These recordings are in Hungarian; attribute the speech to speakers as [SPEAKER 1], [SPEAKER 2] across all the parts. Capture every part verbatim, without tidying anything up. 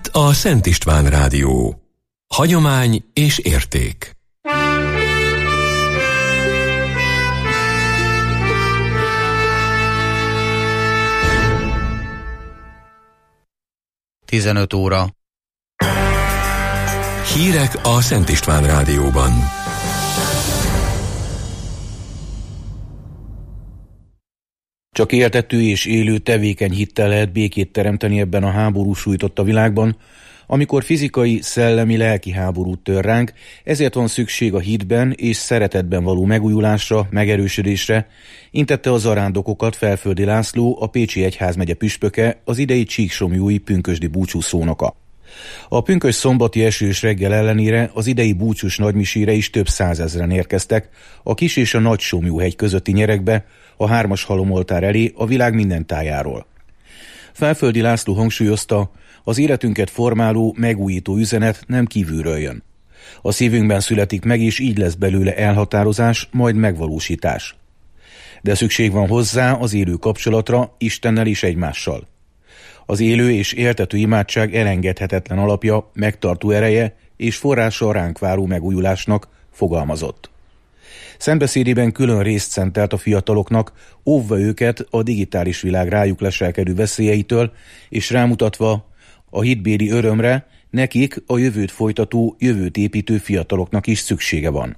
[SPEAKER 1] a Szent István Rádió. Hagyomány és érték.
[SPEAKER 2] tizenöt óra.
[SPEAKER 1] Hírek a Szent István Rádióban.
[SPEAKER 3] Csak éltető és élő tevékeny hittel lehet békét teremteni ebben a háború sújtotta világban, amikor fizikai, szellemi, lelki háborút tör ránk, ezért van szükség a hitben és szeretetben való megújulásra, megerősödésre, intette a zarándokokat Felföldi László, a Pécsi Egyházmegye püspöke, az idei csíksomlyúi pünkösdi búcsúszónoka. A pünkösd szombati esős reggel ellenére az idei búcsús nagymisére is több százezren érkeztek a Kis és a Nagy Somlyúhegy közötti nyeregbe, a hármas halomoltár elé a világ minden tájáról. Felföldi László hangsúlyozta, az életünket formáló, megújító üzenet nem kívülről jön. A szívünkben születik meg, és így lesz belőle elhatározás, majd megvalósítás. De szükség van hozzá az élő kapcsolatra, Istennel és egymással. Az élő és éltető imádság elengedhetetlen alapja, megtartó ereje és forrása a ránk váró megújulásnak, fogalmazott. Szentbeszédében külön részt szentelt a fiataloknak, óvva őket a digitális világ rájuk leselkedő veszélyeitől, és rámutatva a hitbéli örömre, nekik a jövőt folytató, jövőt építő fiataloknak is szüksége van.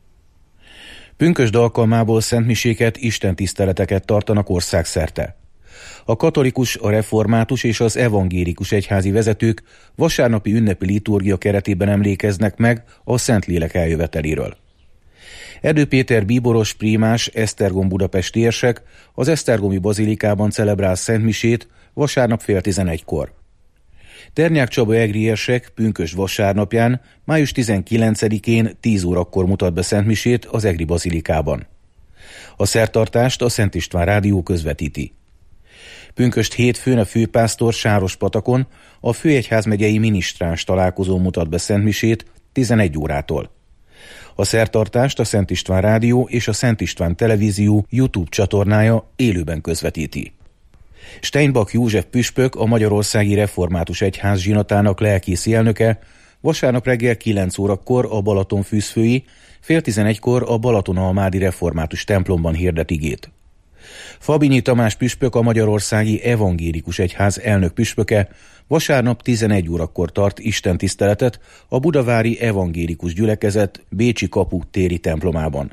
[SPEAKER 3] Pünkösd alkalmából szentmiséket, istentiszteleteket tartanak országszerte. A katolikus, a református és az evangélikus egyházi vezetők vasárnapi ünnepi liturgia keretében emlékeznek meg a Szentlélek eljöveteléről. Erdő Péter bíboros, prímás, esztergom budapesti érsek az esztergomi bazilikában celebrál szentmisét vasárnap fél tizenegykor. Ternyák Csaba egri érsek pünkösd vasárnapján, május tizenkilencedikén tíz órakor mutat be szentmisét az egri bazilikában. A szertartást a Szent István Rádió közvetíti. Pünkösd hétfőn a főpásztor Sárospatakon a főegyházmegyei minisztráns találkozón mutat be szentmisét tizenegy órától. A szertartást a Szent István Rádió és a Szent István Televízió YouTube csatornája élőben közvetíti. Steinbach József püspök, a Magyarországi Református Egyház zsinatának lelkészi elnöke vasárnap reggel kilenc órakor a Balatonfűzfői, fél tizenegykor a Balatonalmádi Református templomban hirdet igét. Fabinyi Tamás püspök, a Magyarországi Evangélikus Egyház elnök püspöke vasárnap tizenegy órakor tart istentiszteletet a Budavári Evangélikus Gyülekezet Bécsi Kapu téri templomában.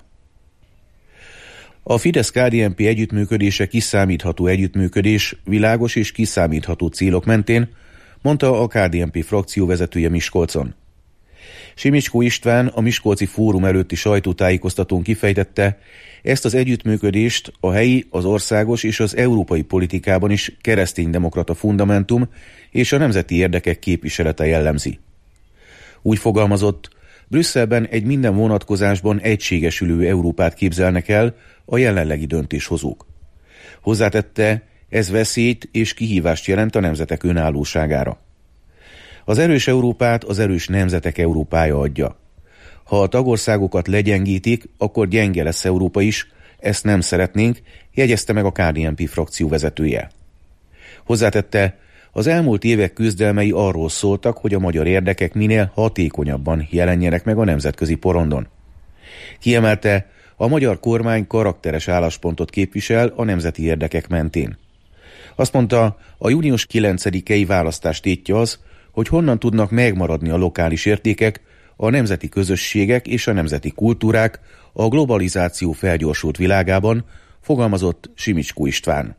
[SPEAKER 3] A Fidesz-ká dé en pé együttműködése kiszámítható együttműködés, világos és kiszámítható célok mentén, mondta a ká dé en pé frakció vezetője Miskolcon. Simicskó István a Miskolci Fórum előtti sajtótájékoztatón kifejtette, ezt az együttműködést a helyi, az országos és az európai politikában is kereszténydemokrata fundamentum és a nemzeti érdekek képviselete jellemzi. Úgy fogalmazott, Brüsszelben egy minden vonatkozásban egységesülő Európát képzelnek el a jelenlegi döntéshozók. Hozzátette, ez veszélyt és kihívást jelent a nemzetek önállóságára. Az erős Európát az erős nemzetek Európája adja. Ha a tagországokat legyengítik, akkor gyenge lesz Európa is, ezt nem szeretnénk, jegyezte meg a ká dé en pé frakció vezetője. Hozzátette, az elmúlt évek küzdelmei arról szóltak, hogy a magyar érdekek minél hatékonyabban jelenjenek meg a nemzetközi porondon. Kiemelte, a magyar kormány karakteres álláspontot képvisel a nemzeti érdekek mentén. Azt mondta, a június kilencedikei választás tétje az, hogy honnan tudnak megmaradni a lokális értékek, a nemzeti közösségek és a nemzeti kultúrák a globalizáció felgyorsult világában, fogalmazott Simicskó István.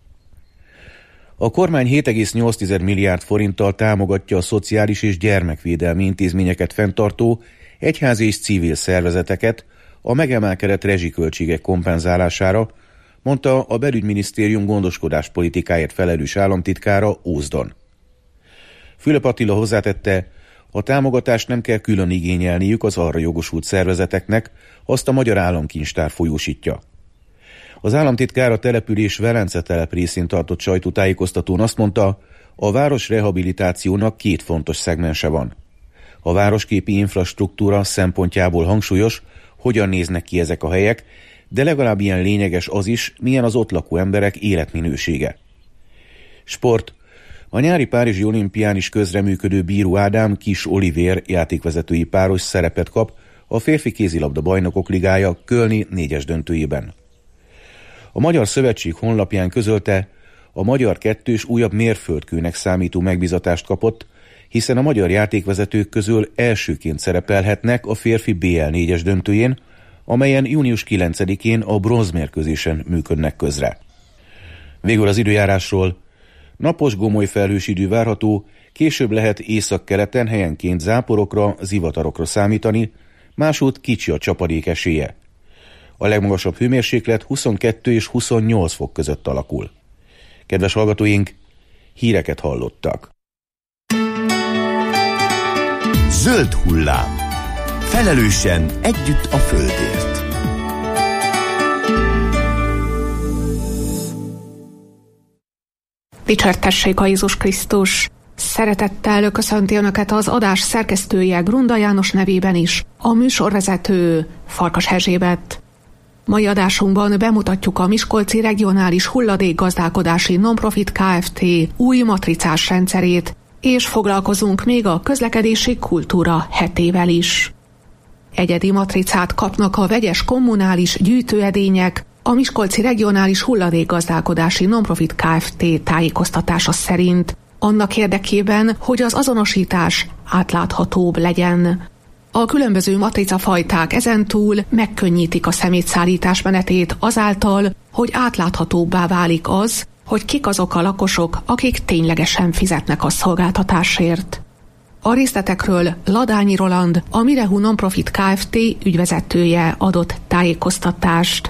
[SPEAKER 3] A kormány hét egész nyolc milliárd forinttal támogatja a szociális és gyermekvédelmi intézményeket fenntartó egyházi és civil szervezeteket a megemelkedett rezsiköltségek kompenzálására, mondta a belügyminisztérium gondoskodáspolitikáért felelős államtitkára Ózdon. Fülöp Attila hozzátette, a támogatást nem kell külön igényelniük az arra jogosult szervezeteknek, azt a Magyar Államkincstár folyósítja. Az államtitkár a település Velence telep részén tartott sajtótájékoztatón azt mondta, a város rehabilitációnak két fontos szegmense van. A városképi infrastruktúra szempontjából hangsúlyos, hogyan néznek ki ezek a helyek, de legalább ilyen lényeges az is, milyen az ott lakó emberek életminősége. Sport. A nyári párizsi olimpián is közreműködő Bíró Ádám Kis Olivér játékvezetői páros szerepet kap a férfi kézilabda bajnokok ligája kölni négyes döntőjében. A Magyar Szövetség honlapján közölte, a magyar kettős újabb mérföldkőnek számító megbízatást kapott, hiszen a magyar játékvezetők közül elsőként szerepelhetnek a férfi bé el négyes döntőjén, amelyen június kilencedikén a bronzmérkőzésen működnek közre. Végül az időjárásról. Napos, gomoly felhős idő várható, később lehet északkeleten helyenként záporokra, zivatarokra számítani, másút kicsi a csapadék esélye. A legmagasabb hőmérséklet huszonkettő és huszonnyolc fok között alakul. Kedves hallgatóink, híreket hallottak.
[SPEAKER 2] Zöld hullám. Felelősen együtt a földért.
[SPEAKER 4] Dicsértessék a Jézus Krisztus! Szeretettel köszönti Önöket az adás szerkesztője Grunda János nevében is, a műsorvezető Farkas Erzsébet. Mai adásunkban bemutatjuk a Miskolci Regionális Hulladékgazdálkodási Nonprofit Kft. Új matricás rendszerét, és foglalkozunk még a közlekedési kultúra hetével is. Egyedi matricát kapnak a vegyes kommunális gyűjtőedények, a Miskolci Regionális Hulladékgazdálkodási Nonprofit Kft. Tájékoztatása szerint, annak érdekében, hogy az azonosítás átláthatóbb legyen. A különböző matricafajták ezentúl megkönnyítik a szemétszállítás menetét azáltal, hogy átláthatóbbá válik az, hogy kik azok a lakosok, akik ténylegesen fizetnek a szolgáltatásért. A részletekről Ladányi Roland, a Mirehu Nonprofit Kft. Ügyvezetője adott tájékoztatást.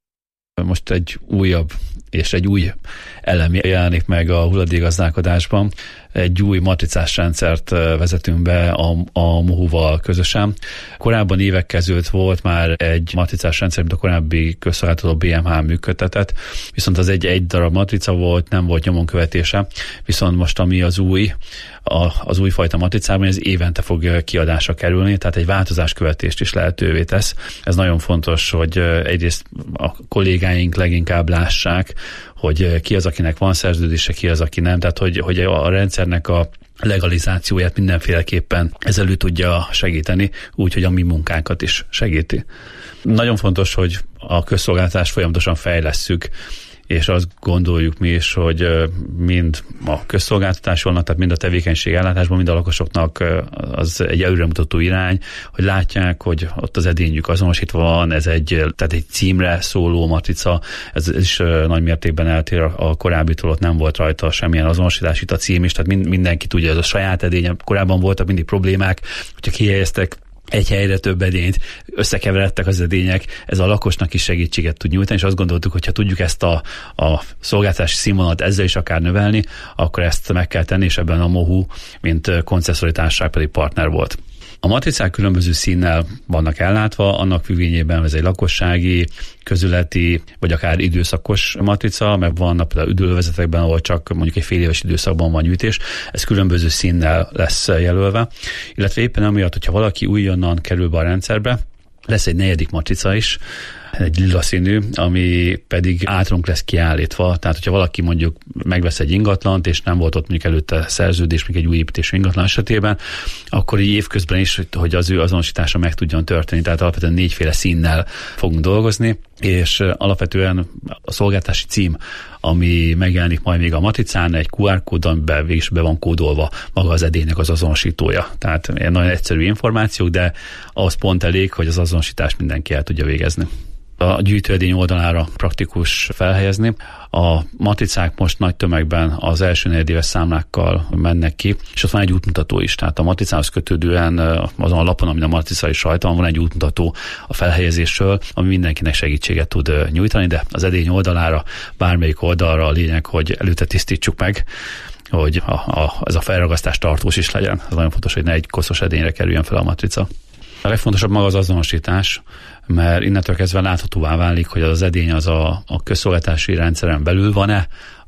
[SPEAKER 5] Most egy újabb és egy új elem jelenik meg a hulladékgazdálkodásban. Egy új matricás rendszert vezetünk be a, a mohuval közösen. Korábban évekkel ezelőtt volt már egy matricás rendszer, mint a korábbi közszolgáltató bé em há működtetett, viszont az egy, egy darab matrica volt, nem volt nyomon követése, viszont most ami az új, a, az újfajta matricában, ez évente fog kiadásra kerülni, tehát egy változáskövetést is lehetővé tesz. Ez nagyon fontos, hogy egyrészt a kollégáink leginkább lássák, hogy ki az, akinek van szerződése, ki az, aki nem, tehát hogy, hogy a rendszernek a legalizációját mindenféleképpen ez elő tudja segíteni, úgy, hogy a mi munkánkat is segíti. Nagyon fontos, hogy a közszolgáltatást folyamatosan fejlesszük, és azt gondoljuk mi is, hogy mind a közszolgáltatásoknak, tehát mind a tevékenység ellátásban, mind a lakosoknak az egy előremutató irány, hogy látják, hogy ott az edényük azonosítva van, ez egy, tehát egy címre szóló matrica, ez, ez is nagy mértékben eltér a korábbitól, ott nem volt rajta semmilyen azonosítás, itt a cím is, tehát mind, mindenki tudja, ez a saját edénye, korábban voltak mindig problémák, hogyha kihelyeztek egy helyre több edényt, összekeveredtek az edények, ez a lakosnak is segítséget tud nyújtani, és azt gondoltuk, hogy ha tudjuk ezt a, a szolgáltatási színvonalat ezzel is akár növelni, akkor ezt meg kell tenni, és ebben a mohu, mint koncesszori társaság pedig partner volt. A matricák különböző színnel vannak ellátva, annak függvényében ez egy lakossági, közületi, vagy akár időszakos matrica, mert vannak például üdülővezetekben, ahol csak mondjuk egy fél éves időszakban van gyűjtés, ez különböző színnel lesz jelölve, illetve éppen amiatt, hogyha valaki újonnan kerül be a rendszerbe, lesz egy negyedik matrica is, egy lila színű, ami pedig általunk lesz kiállítva, tehát hogyha valaki mondjuk megvesz egy ingatlant, és nem volt ott mondjuk előtte szerződés, még egy új építésű ingatlan esetében, akkor így évközben is, hogy az ő azonosítása meg tudjon történni, tehát alapvetően négyféle színnel fogunk dolgozni, és alapvetően a szolgáltási cím, ami megjelenik majd még a matricán, egy kú ár kód, amiben végig be van kódolva maga az edénynek az azonosítója. Tehát egy nagyon egyszerű információk, de ahhoz pont elég, hogy az azonosítást mindenki el tudja végezni. A gyűjtőedény oldalára praktikus felhelyezni. A matricák most nagy tömegben az első negyedéves számlákkal mennek ki, és ott van egy útmutató is. Tehát a matricához kötődően azon a lapon, amin a matrica is rajta van, van egy útmutató a felhelyezésről, ami mindenkinek segítséget tud nyújtani, de az edény oldalára, bármelyik oldalra a lényeg, hogy előtte tisztítsuk meg, hogy a, a, ez a felragasztás tartós is legyen. Ez nagyon fontos, hogy ne egy koszos edényre kerüljön fel a matrica. A legfontosabb maga az azonosítás, mert innentől kezdve láthatóvá válik, hogy az edény az a, a közszolgáltási rendszeren belül van-e,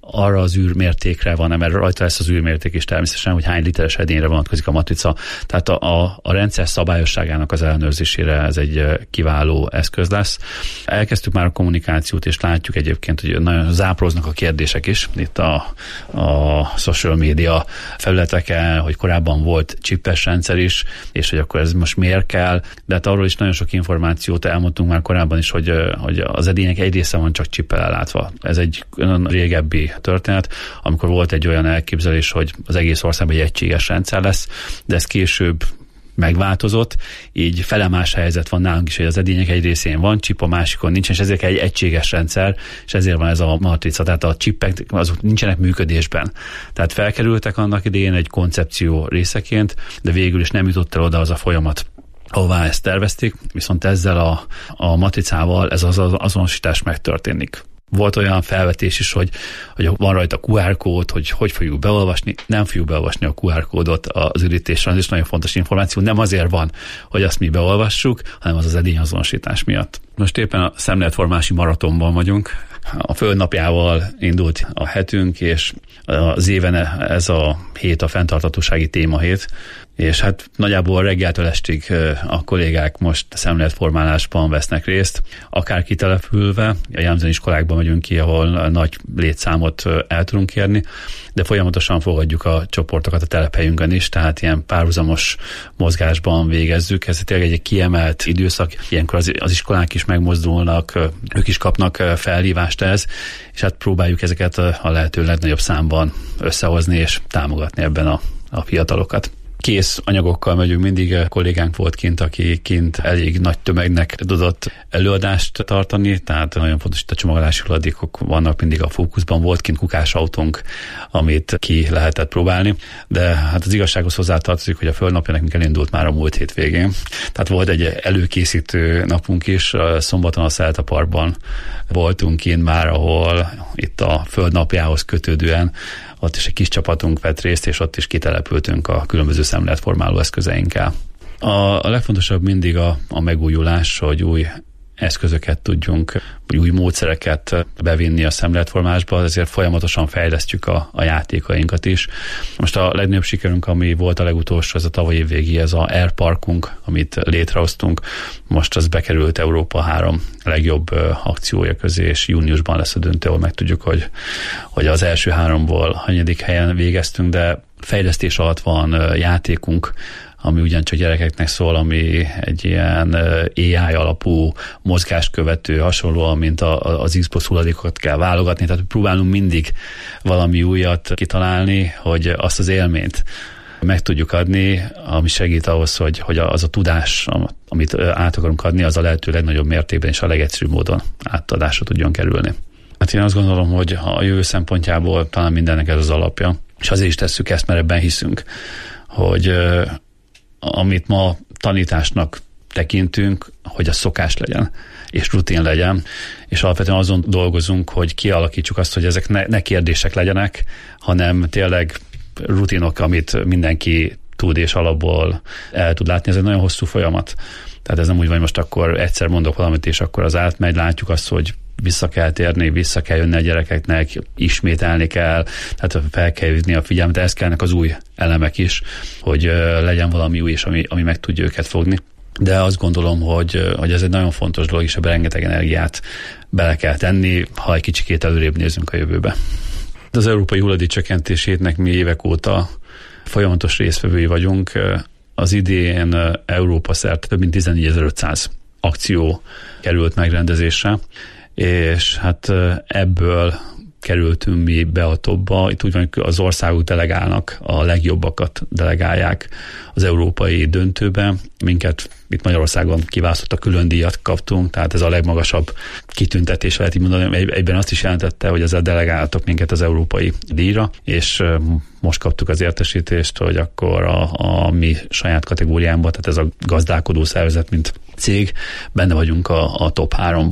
[SPEAKER 5] arra az űrmértékre van, mert rajta lesz az űrmérték is természetesen, hogy hány literes edényre vonatkozik a matrica. Tehát a, a, a rendszer szabályosságának az ellenőrzésére ez egy kiváló eszköz lesz. Elkezdtük már a kommunikációt, és látjuk egyébként, hogy nagyon záporoznak a kérdések is itt a, a social media felületeken, hogy korábban volt csippes rendszer is, és hogy akkor ez most miért kell, de hát arról is nagyon sok információt elmondtunk már korábban is, hogy, hogy az edények egy része van csak csippel ellátva. Ez egy régebbi történet, amikor volt egy olyan elképzelés, hogy az egész országban egy egységes rendszer lesz, de ez később megváltozott, így felemás helyzet van nálunk is, hogy az edények egy részén van csip, a másikon nincsen, és ezért egy egységes rendszer, és ezért van ez a matrica, tehát a csipek azok nincsenek működésben. Tehát felkerültek annak idején egy koncepció részeként, de végül is nem jutott el oda az a folyamat, ahová ezt tervezték, viszont ezzel a, a matricával ez az, az azonosítás megtörténik. Volt olyan felvetés is, hogy, hogy van rajta kú er kód, hogy hogy fogjuk beolvasni. Nem fogjuk beolvasni a kú er kódot az ürítésre, ez is nagyon fontos információ. Nem azért van, hogy azt mi beolvassuk, hanem az az edényazonosítás miatt. Most éppen a szemléletformási maratonban vagyunk. A Földnapjával indult a hetünk, és az éven ez a hét a fenntarthatósági témahét, és hát nagyjából reggeltől estig a kollégák most szemléletformálásban vesznek részt, akár kitelepülve, a jellemzően iskolákban megyünk ki, ahol nagy létszámot el tudunk érni, de folyamatosan fogadjuk a csoportokat a telephelyünkön is, tehát ilyen párhuzamos mozgásban végezzük. Ez tényleg egy kiemelt időszak, ilyenkor az, az iskolák is megmozdulnak, ők is kapnak felhívást ez, és hát próbáljuk ezeket a lehető legnagyobb számban összehozni és támogatni ebben a, a fiatalokat. Kész anyagokkal megyünk, mindig kollégánk volt kint, aki kint elég nagy tömegnek tudott előadást tartani, tehát nagyon fontos, hogy a csomagolási hulladékok vannak mindig a fókuszban. Volt kint kukásautónk, amit ki lehetett próbálni, de hát az igazsághoz hozzátartozik, hogy a Földnapja nekünk elindult már a múlt hét végén. Tehát volt egy előkészítő napunk is, szombaton a Szelta Parkban voltunk kint már, ahol itt a Földnapjához kötődően ott is egy kis csapatunk vett részt, és ott is kitelepültünk a különböző szemléletformáló eszközeinkkel. A, a legfontosabb mindig a, a megújulás, hogy új eszközöket tudjunk, vagy új módszereket bevinni a szemléletformásba, ezért folyamatosan fejlesztjük a, a játékainkat is. Most a legnagyobb sikerünk, ami volt a legutolsó, ez a tavalyi év végi, ez a Air Parkunk, amit létrehoztunk. Most az bekerült Európa három legjobb akciója közé, és júniusban lesz a döntő, ahol megtudjuk, hogy, hogy az első háromból hanyadik helyen végeztünk, de fejlesztés alatt van játékunk, ami ugyancsak gyerekeknek szól, ami egy ilyen á i alapú mozgást követő, hasonlóan, mint a, az Xbox hulladékokat kell válogatni, tehát próbálunk mindig valami újat kitalálni, hogy azt az élményt meg tudjuk adni, ami segít ahhoz, hogy, hogy az a tudás, amit át akarunk adni, az a lehető legnagyobb mértékben és a legegyszerűbb módon átadásra tudjon kerülni. Hát én azt gondolom, hogy a jövő szempontjából talán mindennek ez az alapja, és azért is tesszük ezt, mert ebben hiszünk, hogy amit ma tanításnak tekintünk, hogy a szokás legyen, és rutin legyen, és alapvetően azon dolgozunk, hogy kialakítsuk azt, hogy ezek ne, ne kérdések legyenek, hanem tényleg rutinok, amit mindenki tud és alapból el tud látni. Ez egy nagyon hosszú folyamat. Tehát ez nem úgy van, most akkor egyszer mondok valamit, és akkor az átmegy, látjuk azt, hogy vissza kell térni, vissza kell jönni a gyerekeknek, ismételni kell, tehát fel kell hívni a figyelmet, ehhez kellnek az új elemek is, hogy legyen valami új is, ami, ami meg tudja őket fogni. De azt gondolom, hogy, hogy ez egy nagyon fontos dolog, és ebben rengeteg energiát bele kell tenni, ha egy kicsikét előrébb nézünk a jövőbe. Az európai hulladék csökkentésének mi évek óta folyamatos résztvevői vagyunk. Az idén Európa szerte több mint tizennégyezerötszáz akció került megrendezésre, és hát ebből kerültünk mi be a topba. Itt úgy van, hogy az országok delegálnak, a legjobbakat delegálják az európai döntőbe. Minket itt Magyarországon kiválasztott, a külön díjat kaptunk, tehát ez a legmagasabb kitüntetés, lehet így mondani. Egyben azt is jelentette, hogy ezzel delegáltak minket az európai díjra, és most kaptuk az értesítést, hogy akkor a, a mi saját kategóriámban, tehát ez a gazdálkodó szervezet, mint cég, benne vagyunk a, a top háromba.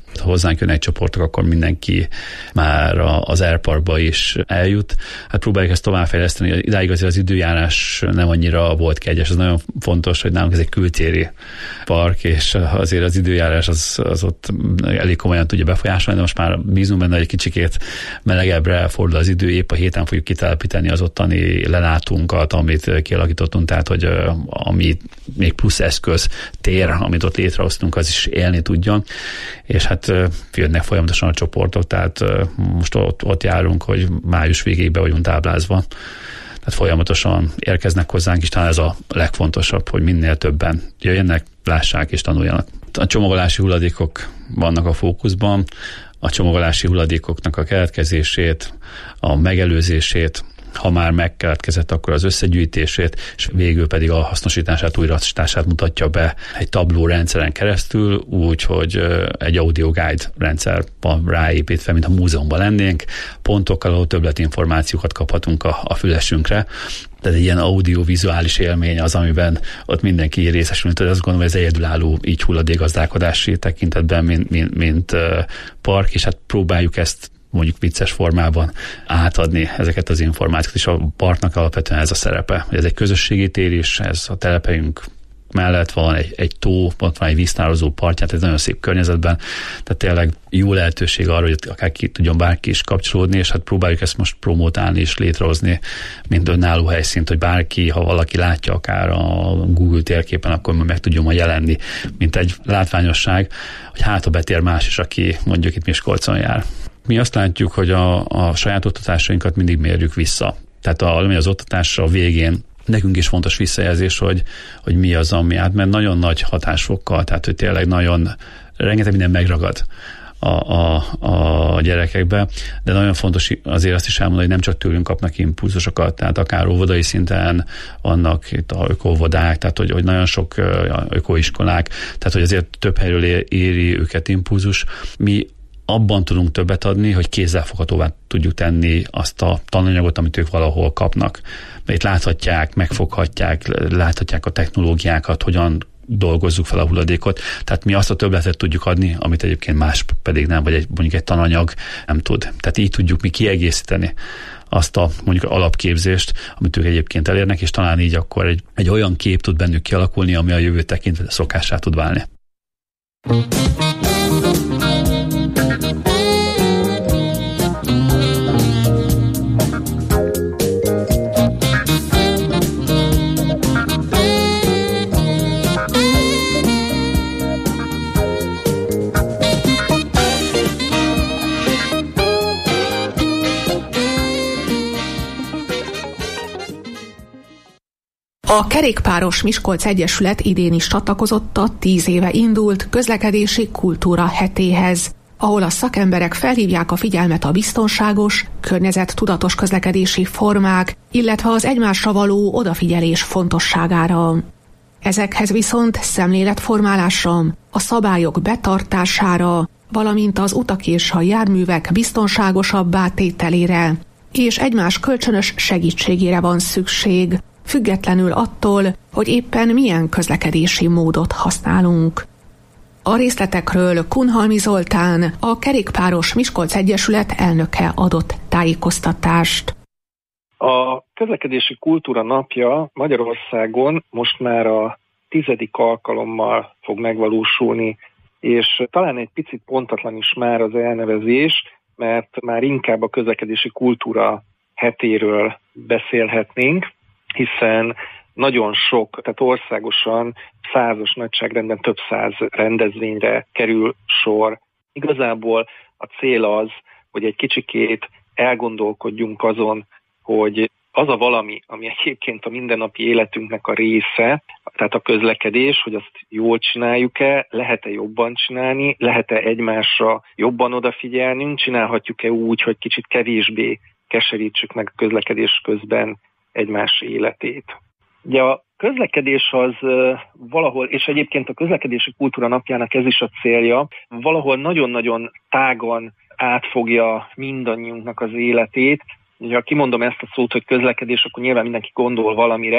[SPEAKER 5] Ha hozzánk jön egy csoportok, akkor mindenki már az Airparkba is eljut. Hát próbáljuk ezt továbbfejleszteni. Idáig azért az időjárás nem annyira volt kegyes. Ez nagyon fontos, hogy nálunk ez egy kültéri park, és azért az időjárás az, az ott elég komolyan tudja befolyásolni, de most már bízunk benne, hogy egy kicsikét melegebbre fordul az idő. Épp a héten fogjuk kitelepíteni az ottani lelátunkat, amit kialakítottunk, tehát hogy ami még plusz eszköz, tér, amit ott létrehoztunk, az is élni tudjon. És hát jönnek folyamatosan a csoportok, tehát most ott, ott járunk, hogy május végéig be vagyunk táblázva. Tehát folyamatosan érkeznek hozzánk, és talán ez a legfontosabb, hogy minél többen jöjjenek, lássák és tanuljanak. A csomagolási hulladékok vannak a fókuszban, a csomagolási hulladékoknak a keletkezését, a megelőzését, ha már megkeletkezett, akkor az összegyűjtését, és végül pedig a hasznosítását, újrahasznosítását mutatja be egy tabló rendszeren keresztül, úgy, hogy egy audio guide rendszer van ráépítve, mint a múzeumban lennénk, pontokkal, ahol többletinformációkat kaphatunk a, a fülesünkre. Tehát egy ilyen audiovizuális élmény az, amiben ott mindenki részesül. Tehát azt gondolom, hogy ez egyedülálló így hulladékgazdálkodási tekintetben, mint, mint, mint park, és hát próbáljuk ezt mondjuk vicces formában átadni ezeket az információkat, és a parknak alapvetően ez a szerepe. Ez egy közösségi tér is, ez a telepelyünk mellett van egy, egy tó, ott van egy víztározó partját, ez nagyon szép környezetben, tehát tényleg jó lehetőség arra, hogy akár ki tudjon bárki is kapcsolódni, és hát próbáljuk ezt most promotálni és létrehozni, mint önálló helyszínt, hogy bárki, ha valaki látja akár a Google térképen, akkor meg tudjon majd jelenni, mint egy látványosság, hogy hát ha betér más is, aki mondjuk itt Miskolcon jár. Mi azt látjuk, hogy a, a saját oktatásainkat mindig mérjük vissza. Tehát a, az oktatásra a végén nekünk is fontos visszajelzés, hogy, hogy mi az, ami átment nagyon nagy hatásfokkal, tehát hogy tényleg nagyon rengeteg minden megragad a, a, a gyerekekbe, de nagyon fontos azért azt is elmondani, hogy nem csak tőlünk kapnak impulzusokat, tehát akár óvodai szinten vannak itt a ökoóvodák, tehát hogy, hogy nagyon sok ökoiskolák, tehát hogy azért több helyről éri őket impulzus. Mi abban tudunk többet adni, hogy kézzelfoghatóvá tudjuk tenni azt a tananyagot, amit ők valahol kapnak. De itt láthatják, megfoghatják, láthatják a technológiákat, hogyan dolgozzuk fel a hulladékot. Tehát mi azt a többletet tudjuk adni, amit egyébként más pedig nem, vagy egy, mondjuk egy tananyag nem tud. Tehát így tudjuk mi kiegészíteni azt a mondjuk alapképzést, amit ők egyébként elérnek, és talán így akkor egy, egy olyan kép tud bennük kialakulni, ami a jövőt tekintve szokássá tud válni.
[SPEAKER 4] A Kerékpáros Miskolc Egyesület idén is csatlakozott a tíz éve indult közlekedési kultúra hetéhez, ahol a szakemberek felhívják a figyelmet a biztonságos, környezettudatos közlekedési formák, illetve az egymásra való odafigyelés fontosságára. Ezekhez viszont szemléletformálásra, a szabályok betartására, valamint az utak és a járművek biztonságosabbá tételére és egymás kölcsönös segítségére van szükség, függetlenül attól, hogy éppen milyen közlekedési módot használunk. A részletekről Kunhalmi Zoltán, a Kerékpáros Miskolc Egyesület elnöke adott tájékoztatást.
[SPEAKER 6] A közlekedési kultúra napja Magyarországon most már a tizedik alkalommal fog megvalósulni, és talán egy picit pontatlan is már az elnevezés, mert már inkább a közlekedési kultúra hetéről beszélhetnénk, hiszen nagyon sok, tehát országosan százas nagyságrendben több száz rendezvényre kerül sor. Igazából a cél az, hogy egy kicsikét elgondolkodjunk azon, hogy az a valami, ami egyébként a mindennapi életünknek a része, tehát a közlekedés, hogy azt jól csináljuk-e, lehet-e jobban csinálni, lehet-e egymásra jobban odafigyelnünk, csinálhatjuk-e úgy, hogy kicsit kevésbé keserítsük meg a közlekedés közben egymás életét. Ugye a közlekedés az valahol, és egyébként a közlekedési kultúra napjának ez is a célja, valahol nagyon-nagyon tágan átfogja mindannyiunknak az életét. Ugye, ha kimondom ezt a szót, hogy közlekedés, akkor nyilván mindenki gondol valamire,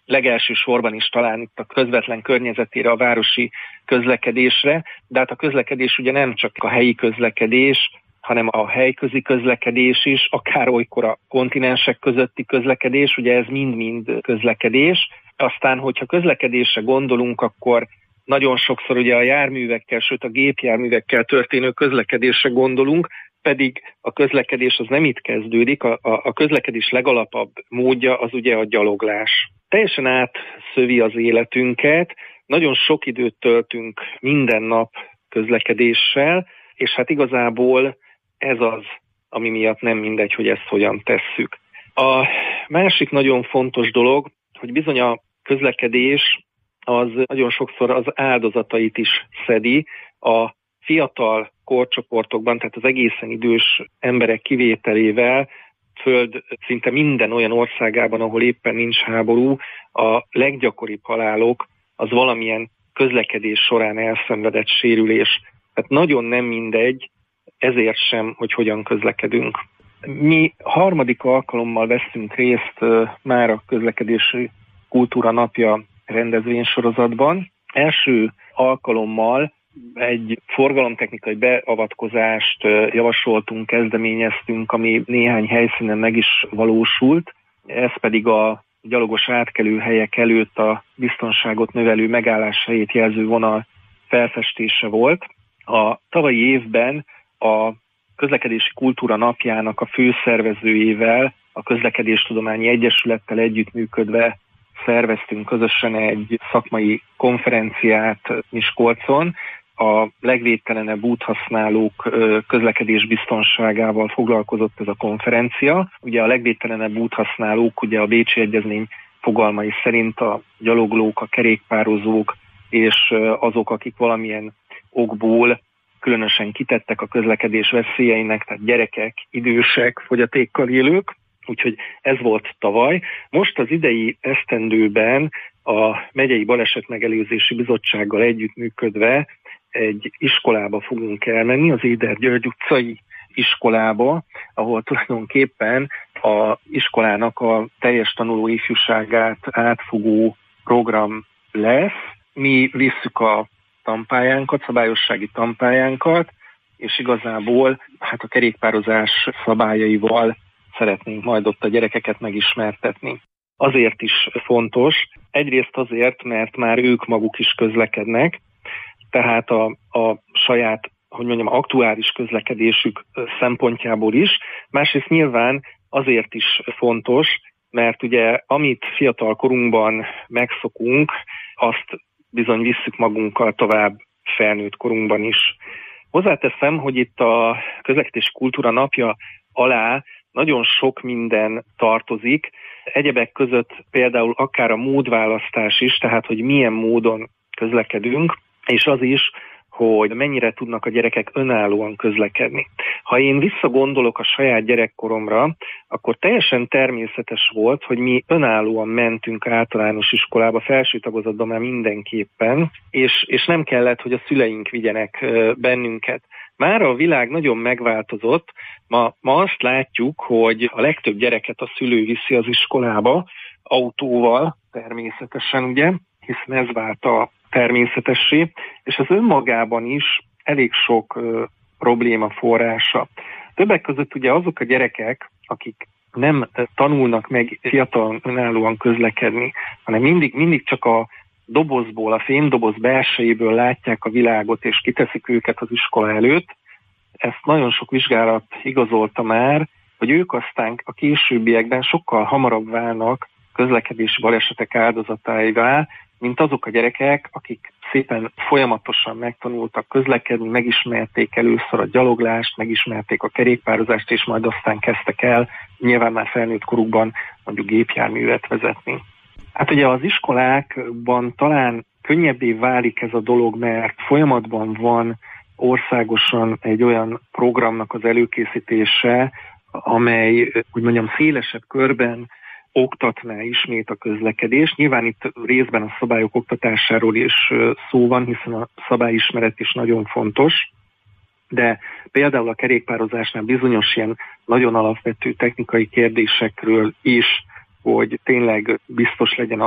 [SPEAKER 6] legelső sorban is talán itt a közvetlen környezetére, a városi közlekedésre, de hát a közlekedés ugye nem csak a helyi közlekedés, hanem a helyközi közlekedés is, akár olykor a kontinensek közötti közlekedés, ugye ez mind-mind közlekedés. Aztán, hogyha közlekedésre gondolunk, akkor nagyon sokszor ugye a járművekkel, sőt a gépjárművekkel történő közlekedésre gondolunk, pedig a közlekedés az nem itt kezdődik, a, a, a közlekedés legalapabb módja az ugye a gyaloglás. Teljesen átszövi az életünket, nagyon sok időt töltünk minden nap közlekedéssel, és hát igazából ez az, ami miatt nem mindegy, hogy ezt hogyan tesszük. A másik nagyon fontos dolog, hogy bizony a közlekedés az nagyon sokszor az áldozatait is szedi. A fiatal korcsoportokban, tehát az egészen idős emberek kivételével, Föld szinte minden olyan országában, ahol éppen nincs háború, a leggyakoribb halálok az valamilyen közlekedés során elszenvedett sérülés. Tehát nagyon nem mindegy, ezért sem, hogy hogyan közlekedünk. Mi harmadik alkalommal veszünk részt már a közlekedési kultúra napja rendezvénysorozatban. Első alkalommal egy forgalomtechnikai beavatkozást javasoltunk, kezdeményeztünk, ami néhány helyszínen meg is valósult. Ez pedig a gyalogos átkelőhelyek előtt a biztonságot növelő megálláshelyét jelző vonal felfestése volt. A tavalyi évben a közlekedési kultúra napjának a főszervezőjével, a Közlekedéstudományi Egyesülettel együttműködve szerveztünk közösen egy szakmai konferenciát Miskolcon. A legvédtelenebb úthasználók közlekedés biztonságával foglalkozott ez a konferencia. Ugye a legvédtelenebb úthasználók ugye a Bécsi Egyezmény fogalmai szerint a gyaloglók, a kerékpározók és azok, akik valamilyen okból különösen kitettek a közlekedés veszélyeinek, tehát gyerekek, idősek, fogyatékkal élők. Úgyhogy ez volt tavaly. Most az idei esztendőben a Megyei Balesetmegelőzési Bizottsággal együttműködve egy iskolába fogunk elmenni, az Éder György utcai iskolába, ahol tulajdonképpen a iskolának a teljes tanuló ifjúságát átfogó program lesz. Mi visszük a tanpályánkat, szabályossági tanpályánkat, és igazából hát a kerékpározás szabályaival szeretnénk majd ott a gyerekeket megismertetni. Azért is fontos, egyrészt azért, mert már ők maguk is közlekednek, tehát a, a saját, hogy mondjam, aktuális közlekedésük szempontjából is, másrészt nyilván azért is fontos, mert ugye amit fiatal korunkban megszokunk, azt bizony visszük magunkkal tovább felnőtt korunkban is. Hozzáteszem, hogy itt a közlekedési kultúra napja alá nagyon sok minden tartozik, egyebek között például akár a módválasztás is, tehát hogy milyen módon közlekedünk, és az is, hogy mennyire tudnak a gyerekek önállóan közlekedni. Ha én visszagondolok a saját gyerekkoromra, akkor teljesen természetes volt, hogy mi önállóan mentünk általános iskolába, felső tagozatban már mindenképpen, és, és nem kellett, hogy a szüleink vigyenek bennünket. Már a világ nagyon megváltozott, ma, ma azt látjuk, hogy a legtöbb gyereket a szülő viszi az iskolába, autóval természetesen, ugye, hiszen ez vált a természetessé, és az önmagában is elég sok ö, probléma forrása. Többek között ugye azok a gyerekek, akik nem tanulnak meg fiatal önállóan közlekedni, hanem mindig, mindig csak a dobozból, a fémdoboz belsejéből látják a világot, és kiteszik őket az iskola előtt. Ezt nagyon sok vizsgálat igazolta már, hogy ők aztán a későbbiekben sokkal hamarabb válnak közlekedési balesetek áldozatáivá, mint azok a gyerekek, akik szépen folyamatosan megtanultak közlekedni, megismerték először a gyaloglást, megismerték a kerékpározást, és majd aztán kezdtek el nyilván már felnőtt korukban mondjuk gépjárművet vezetni. Hát ugye az iskolákban talán könnyebbé válik ez a dolog, mert folyamatban van országosan egy olyan programnak az előkészítése, amely, úgy mondjam, szélesebb körben oktatná ismét a közlekedést. Nyilván itt részben a szabályok oktatásáról is szó van, hiszen a szabályismeret is nagyon fontos, de például a kerékpározásnál bizonyos ilyen nagyon alapvető technikai kérdésekről is, hogy tényleg biztos legyen a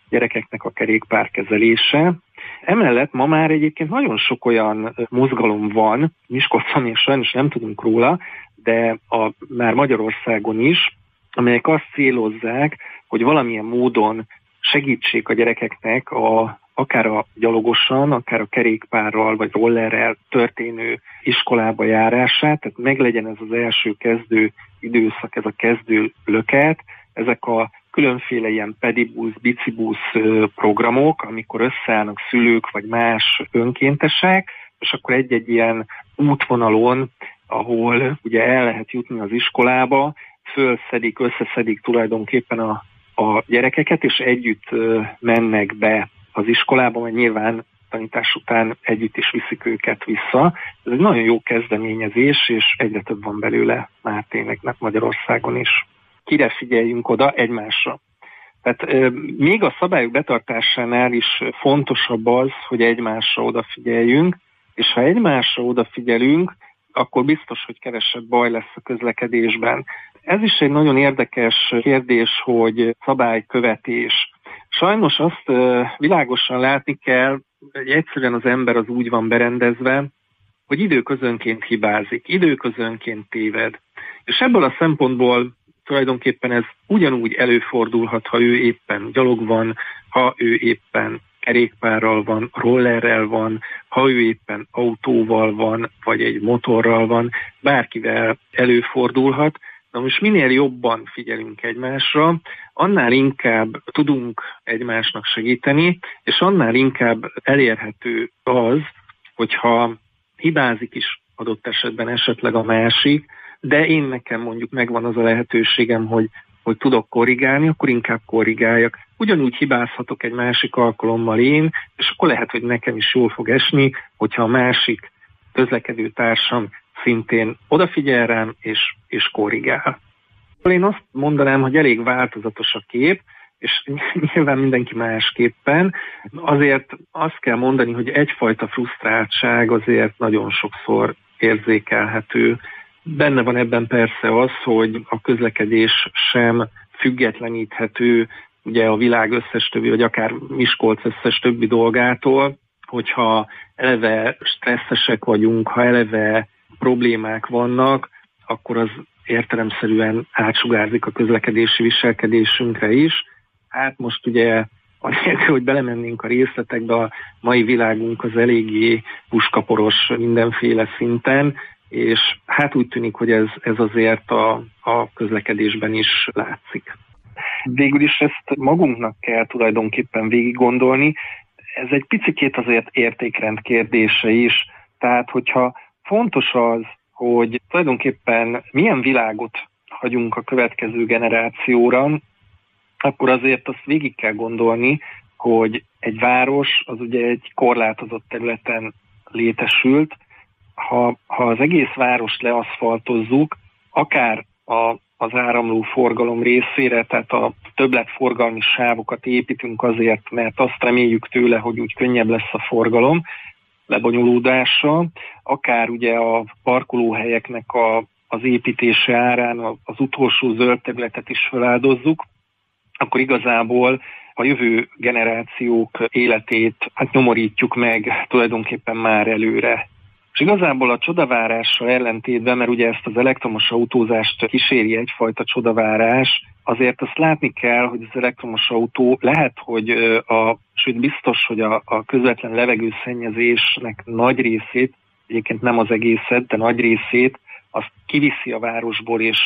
[SPEAKER 6] gyerekeknek a kerékpárkezelése. Emellett ma már egyébként nagyon sok olyan mozgalom van, Miskolcon és sajnos nem tudunk róla, de a, már Magyarországon is, amelyek azt célozzák, hogy valamilyen módon segítsék a gyerekeknek a, akár a gyalogosan, akár a kerékpárral vagy rollerrel történő iskolába járását, tehát meglegyen ez az első kezdő időszak, ez a kezdő löket, ezek a különféle ilyen pedibusz, bicibusz programok, amikor összeállnak szülők vagy más önkéntesek, és akkor egy-egy ilyen útvonalon, ahol ugye el lehet jutni az iskolába, fölszedik, összeszedik tulajdonképpen a, a gyerekeket, és együtt mennek be az iskolába, mert nyilván tanítás után együtt is viszik őket vissza. Ez egy nagyon jó kezdeményezés, és egyre több van belőle már tényleg Magyarországon is. Kire figyeljünk oda? Egymásra. Tehát e, még a szabályok betartásánál is fontosabb az, hogy egymásra odafigyeljünk, és ha egymásra odafigyelünk, akkor biztos, hogy kevesebb baj lesz a közlekedésben. Ez is egy nagyon érdekes kérdés, hogy szabálykövetés. Sajnos azt e, világosan látni kell, hogy egyszerűen az ember az úgy van berendezve, hogy időközönként hibázik, időközönként téved. És ebből a szempontból tulajdonképpen ez ugyanúgy előfordulhat, ha ő éppen gyalog van, ha ő éppen kerékpárral van, rollerrel van, ha ő éppen autóval van, vagy egy motorral van, bárkivel előfordulhat. Na most minél jobban figyelünk egymásra, annál inkább tudunk egymásnak segíteni, és annál inkább elérhető az, hogyha hibázik is adott esetben esetleg a másik, de én nekem mondjuk megvan az a lehetőségem, hogy, hogy tudok korrigálni, akkor inkább korrigáljak. Ugyanúgy hibázhatok egy másik alkalommal én, és akkor lehet, hogy nekem is jól fog esni, hogyha a másik közlekedő társam szintén odafigyel rám, és, és korrigál. Én azt mondanám, hogy elég változatos a kép, és nyilván mindenki másképpen. Azért azt kell mondani, hogy egyfajta frusztráltság azért nagyon sokszor érzékelhető. Benne van ebben persze az, hogy a közlekedés sem függetleníthető ugye a világ összes többi, vagy akár Miskolc összes többi dolgától, hogyha eleve stresszesek vagyunk, ha eleve problémák vannak, akkor az értelemszerűen átsugárzik a közlekedési viselkedésünkre is. Hát most ugye, anélkül, hogy belemennénk a részletekbe, a mai világunk az eléggé puskaporos mindenféle szinten, és hát úgy tűnik, hogy ez, ez azért a, a közlekedésben is látszik. Végül is ezt magunknak kell tulajdonképpen végig gondolni. Ez egy picikét azért értékrend kérdése is. Tehát, hogyha fontos az, hogy tulajdonképpen milyen világot hagyunk a következő generációra, akkor azért azt végig kell gondolni, hogy egy város az ugye egy korlátozott területen létesült. Ha, ha az egész várost leaszfaltozzuk, akár a, az áramló forgalom részére, tehát a többletforgalmi sávokat építünk azért, mert azt reméljük tőle, hogy úgy könnyebb lesz a forgalom lebonyolódása, akár ugye a parkolóhelyeknek a, az építése árán az utolsó zöld területet is feláldozzuk, akkor igazából a jövő generációk életét hát nyomorítjuk meg tulajdonképpen már előre. És igazából a csodavárással ellentétben, mert ugye ezt az elektromos autózást kíséri egyfajta csodavárás, azért azt látni kell, hogy az elektromos autó lehet, hogy a, sőt biztos, hogy a, a közvetlen levegőszennyezésnek nagy részét, egyébként nem az egészet, de nagy részét, azt kiviszi a városból és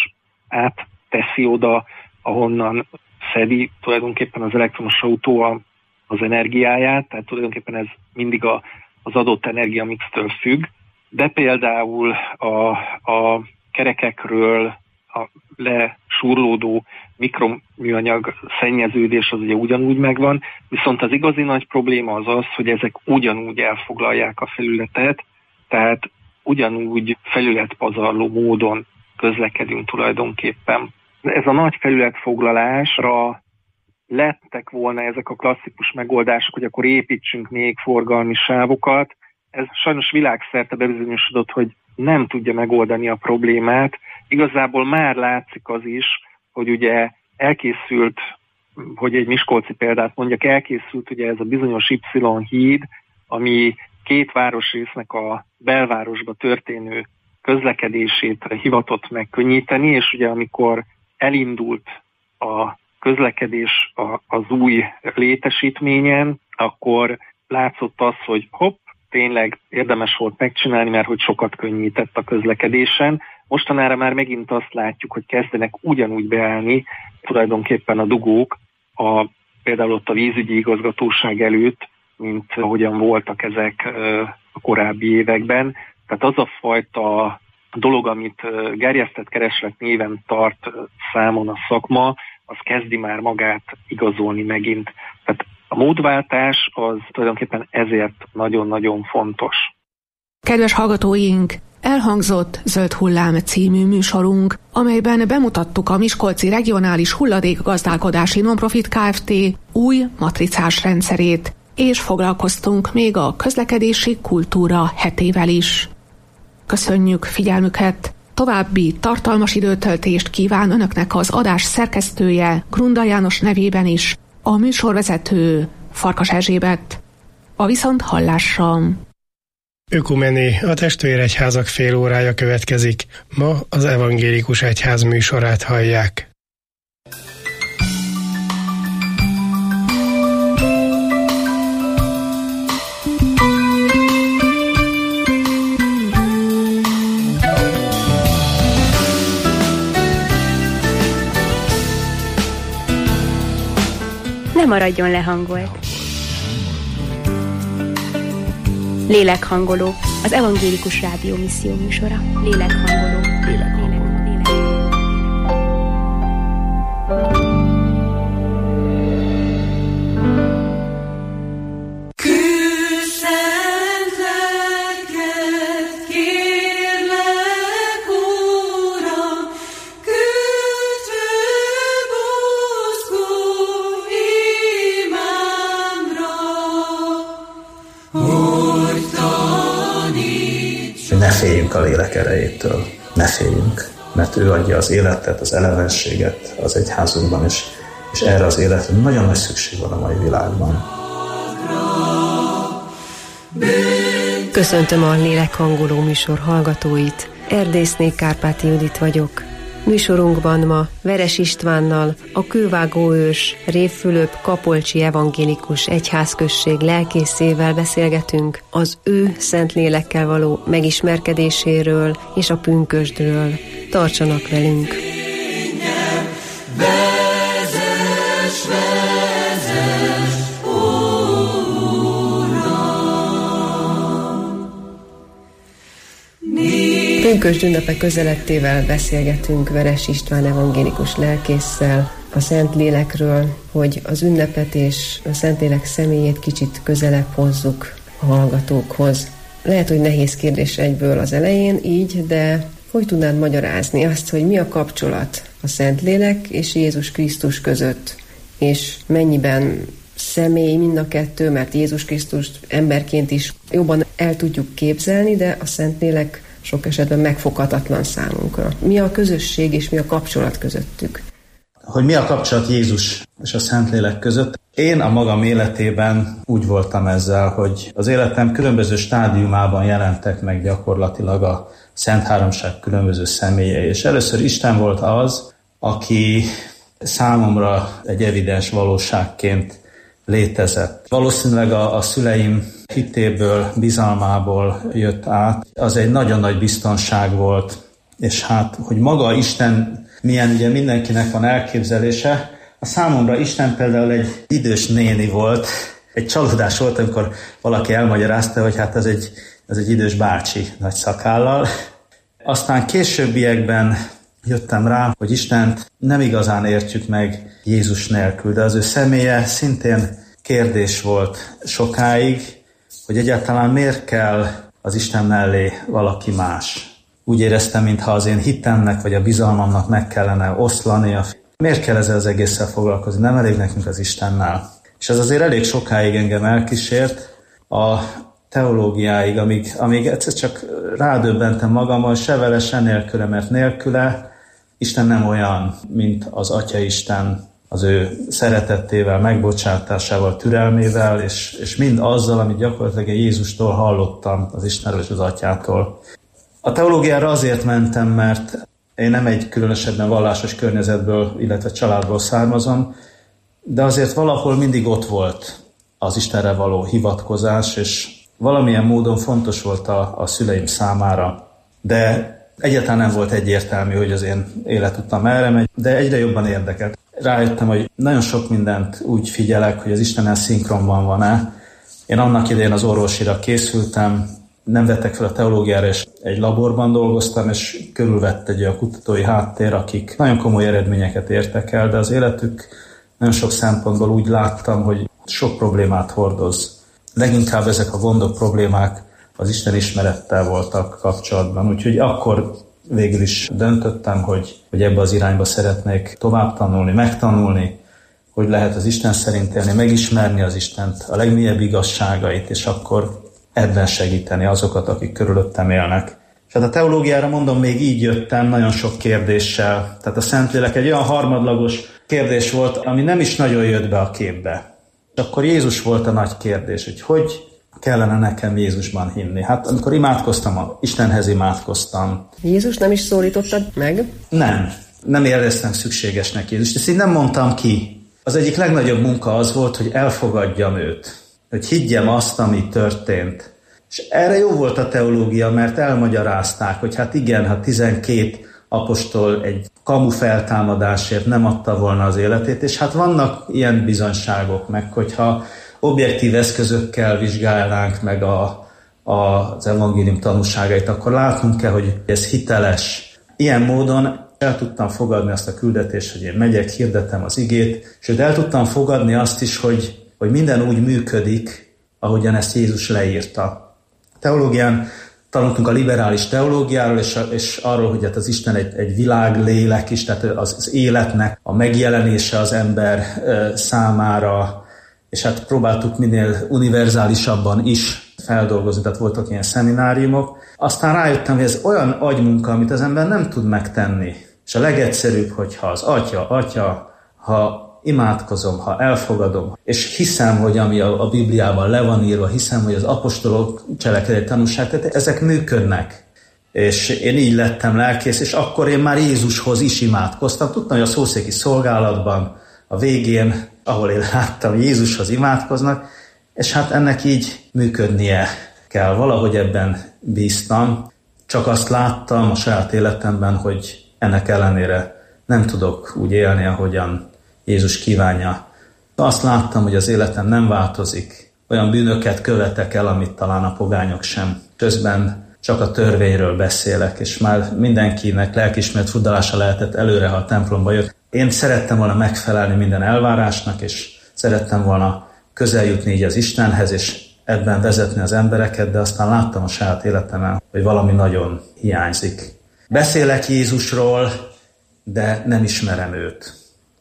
[SPEAKER 6] átteszi oda, ahonnan szedi tulajdonképpen az elektromos autó az energiáját, tehát tulajdonképpen ez mindig a, az adott energiamixtől függ, de például a, a kerekekről a lesúrlódó mikroműanyag szennyeződés az ugye ugyanúgy megvan, viszont az igazi nagy probléma az az, hogy ezek ugyanúgy elfoglalják a felületet, tehát ugyanúgy felületpazarló módon közlekedünk tulajdonképpen. Ez a nagy felületfoglalásra lettek volna ezek a klasszikus megoldások, hogy akkor építsünk még forgalmi sávokat. Ez sajnos világszerte bebizonyosodott, hogy nem tudja megoldani a problémát. Igazából már látszik az is, hogy ugye elkészült hogy egy miskolci példát mondjak, elkészült ugye ez a bizonyos Y híd, ami két városrésznek a belvárosba történő közlekedését hivatott megkönnyíteni, és ugye amikor elindult a közlekedés az új létesítményen, akkor látszott az, hogy hopp, tényleg érdemes volt megcsinálni, mert hogy sokat könnyített a közlekedésen. Mostanára már megint azt látjuk, hogy kezdenek ugyanúgy beállni tulajdonképpen a dugók, a, például ott a vízügyi igazgatóság előtt, mint ahogyan voltak ezek a korábbi években. Tehát az a fajta dolog, amit gerjesztett kereslet néven tart számon a szakma, az kezdi már magát igazolni megint. Tehát a módváltás az tulajdonképpen ezért nagyon-nagyon fontos.
[SPEAKER 4] Kedves hallgatóink, elhangzott Zöld Hullám című műsorunk, amelyben bemutattuk a Miskolci Regionális Hulladékgazdálkodási Nonprofit Kft. Új matricás rendszerét, és foglalkoztunk még a közlekedési kultúra hetével is. Köszönjük figyelmüket! További tartalmas időtöltést kíván Önöknek az adás szerkesztője, Grunda János nevében is, a műsorvezető Farkas Erzsébet. A viszont hallásra!
[SPEAKER 7] Ökumené, a testvéregyházak fél órája következik. Ma az Evangélikus Egyház műsorát hallják.
[SPEAKER 8] Ne maradjon lehangolt. Lélekhangoló, az Evangélikus Rádió misszió műsora. Lélekhangoló. Lélekhangoló.
[SPEAKER 9] Ne féljünk a lélek erejétől, ne féljünk, mert ő adja az életet, az elevenséget az egyházunkban, és, és erre az életre nagyon nagy szükség van a mai világban.
[SPEAKER 10] Köszöntöm a Lélekhangoló műsor hallgatóit, Erdészné Kárpáti Judit vagyok. Műsorunkban ma Veres Istvánnal, a kővágóőrs Rév Fülöp Kapolcsi Evangélikus Egyházközség lelkészével beszélgetünk az ő szent lélekkel való megismerkedéséről és a pünkösdről. Tartsanak velünk! Vezess, vezess, Pünkösd ünnepe közelettével beszélgetünk Veres István evangélikus lelkésszel a Szentlélekről, hogy az ünnepet és a Szentlélek személyét kicsit közelebb hozzuk a hallgatókhoz. Lehet, hogy nehéz kérdés egyből az elején így, de hogy tudnád magyarázni azt, hogy mi a kapcsolat a Szentlélek és Jézus Krisztus között, és mennyiben személy mind a kettő, mert Jézus Krisztust emberként is jobban el tudjuk képzelni, de a Szentlélek sok esetben megfoghatatlan számunkra. Mi a közösség és mi a kapcsolat közöttük?
[SPEAKER 9] Hogy mi a kapcsolat Jézus és a Szentlélek között? Én a magam életében úgy voltam ezzel, hogy az életem különböző stádiumában jelentek meg gyakorlatilag a Szent Háromság különböző személyei. És először Isten volt az, aki számomra egy evidens valóságként létezett. Valószínűleg a, a szüleim hitéből, bizalmából jött át. Az egy nagyon nagy biztonság volt, és hát, hogy maga Isten milyen, ugye mindenkinek van elképzelése. A számomra Isten például egy idős néni volt. Egy csalódás volt, amikor valaki elmagyarázta, hogy hát ez egy, ez egy idős bácsi nagy szakállal. Aztán későbbiekben jöttem rá, hogy Istent nem igazán értjük meg Jézus nélkül, de az ő személye szintén kérdés volt sokáig, hogy egyáltalán miért kell az Isten mellé valaki más. Úgy éreztem, mintha az én hitemnek vagy a bizalmamnak meg kellene oszlania. Miért kell ezzel az egésszel foglalkozni? Nem elég nekünk az Istennel. És ez azért elég sokáig engem elkísért a teológiáig, amíg, amíg egyszer csak rádöbbentem magammal, se vele, se nélküle, mert nélküle Isten nem olyan, mint az Atyaisten, az ő szeretettével, megbocsátásával, türelmével, és, és mind azzal, amit gyakorlatilag Jézustól hallottam, az Istenről és az Atyától. A teológiára azért mentem, mert én nem egy különösebben vallásos környezetből, illetve családból származom, de azért valahol mindig ott volt az Istenre való hivatkozás, és valamilyen módon fontos volt a, a szüleim számára. De egyáltalán nem volt egyértelmű, hogy az én életutam erre megy, de egyre jobban érdekelt. Rájöttem, hogy nagyon sok mindent úgy figyelek, hogy az Istennel szinkronban van-e. Én annak idején az orvosira készültem, nem vettek fel a teológiára, és egy laborban dolgoztam, és körülvett egy olyan kutatói háttér, akik nagyon komoly eredményeket értek el, de az életük nagyon sok szempontból úgy láttam, hogy sok problémát hordoz. Leginkább ezek a gondok, problémák az Isten ismerettel voltak kapcsolatban, úgyhogy akkor végül is döntöttem, hogy, hogy ebbe az irányba szeretnék tovább tanulni, megtanulni, hogy lehet az Isten szerint élni, megismerni az Istent, a legmélyebb igazságait, és akkor ebben segíteni azokat, akik körülöttem élnek. És hát a teológiára mondom, még így jöttem nagyon sok kérdéssel. Tehát a Szentlélek egy olyan harmadlagos kérdés volt, ami nem is nagyon jött be a képbe. És akkor Jézus volt a nagy kérdés, hogy hogy kellene nekem Jézusban hinni. Hát amikor imádkoztam, Istenhez imádkoztam.
[SPEAKER 10] Jézus nem is szólítottad meg?
[SPEAKER 9] Nem, nem éreztem szükségesnek Jézust. Ezt én nem mondtam ki. Az egyik legnagyobb munka az volt, hogy elfogadjam őt. Hogy higgyem azt, ami történt. És erre jó volt a teológia, mert elmagyarázták, hogy hát igen, ha tizenkét apostol egy kamu feltámadásért nem adta volna az életét, és hát vannak ilyen bizonyságok, meg hogyha objektív eszközökkel vizsgálnánk meg a, a, az evangélium tanúságait, akkor látnunk kell, hogy ez hiteles. Ilyen módon el tudtam fogadni azt a küldetést, hogy én megyek, hirdetem az igét, sőt el tudtam fogadni azt is, hogy, hogy minden úgy működik, ahogyan ezt Jézus leírta. Teológián tanultunk a liberális teológiáról, és, és arról, hogy hát az Isten egy, egy világlélek is, tehát az, az életnek a megjelenése az ember számára, és hát próbáltuk minél univerzálisabban is feldolgozni, tehát voltak ilyen szemináriumok. Aztán rájöttem, hogy ez olyan agymunka, amit az ember nem tud megtenni. És a legegyszerűbb, hogyha az Atya, Atya, ha imádkozom, ha elfogadom, és hiszem, hogy ami a, a Bibliában le van írva, hiszem, hogy az apostolok cselekedet tanúság, tehát ezek működnek. És én így lettem lelkész, és akkor én már Jézushoz is imádkoztam. Tudtam, hogy a szószéki szolgálatban a végén, ahol én láttam, Jézushoz imádkoznak, és hát ennek így működnie kell. Valahogy ebben bíztam, csak azt láttam a saját életemben, hogy ennek ellenére nem tudok úgy élni, ahogyan Jézus kívánja. Azt láttam, hogy az életem nem változik. Olyan bűnöket követek el, amit talán a pogányok sem. Közben csak a törvényről beszélek, és már mindenkinek lelkiismeret furdalása lehetett előre, ha a templomba jött. Én szerettem volna megfelelni minden elvárásnak, és szerettem volna közel jutni így az Istenhez, és ebben vezetni az embereket, de aztán láttam a saját életemben, hogy valami nagyon hiányzik. Beszélek Jézusról, de nem ismerem őt.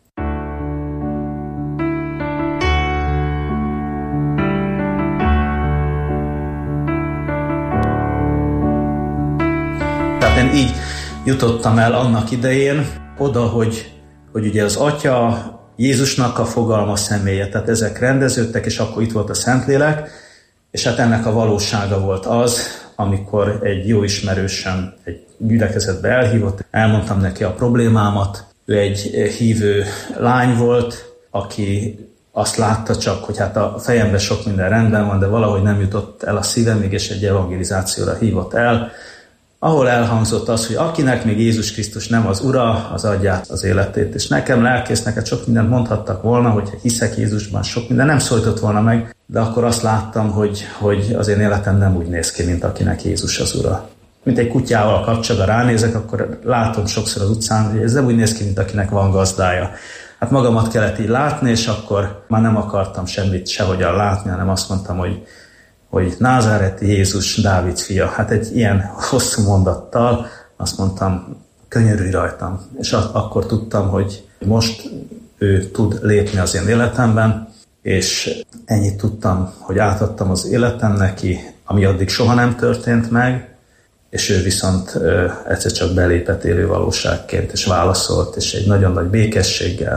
[SPEAKER 9] Tehát én így jutottam el annak idején oda, hogy, hogy ugye az Atya, Jézusnak a fogalma, személye, tehát ezek rendeződtek, és akkor itt volt a Szentlélek, és hát ennek a valósága volt az, amikor egy jó ismerősöm egy gyülekezetbe elhívott, elmondtam neki a problémámat. Ő egy hívő lány volt, aki azt látta csak, hogy hát a fejemben sok minden rendben van, de valahogy nem jutott el a szívemig, és egy evangelizációra hívott el, ahol elhangzott az, hogy akinek még Jézus Krisztus nem az Ura, az adja az életét. És nekem lelkésznek sok mindent mondhattak volna, hogy hiszek Jézusban, sok minden nem szólított volna meg, de akkor azt láttam, hogy, hogy az én életem nem úgy néz ki, mint akinek Jézus az Ura. Mint egy kutyával kapcsolatban ránézek, akkor látom sokszor az utcán, hogy ez nem úgy néz ki, mint akinek van gazdája. Hát magamat kellett így látni, és akkor már nem akartam semmit sehogyan látni, hanem azt mondtam, hogy hogy Názáreti Jézus, Dávid fia. Hát egy ilyen hosszú mondattal azt mondtam, könyörülj rajtam. És akkor tudtam, hogy most ő tud lépni az én életemben, és ennyit tudtam, hogy átadtam az életem neki, ami addig soha nem történt meg, és ő viszont egyszer csak belépett élő valóságként, és válaszolt, és egy nagyon nagy békességgel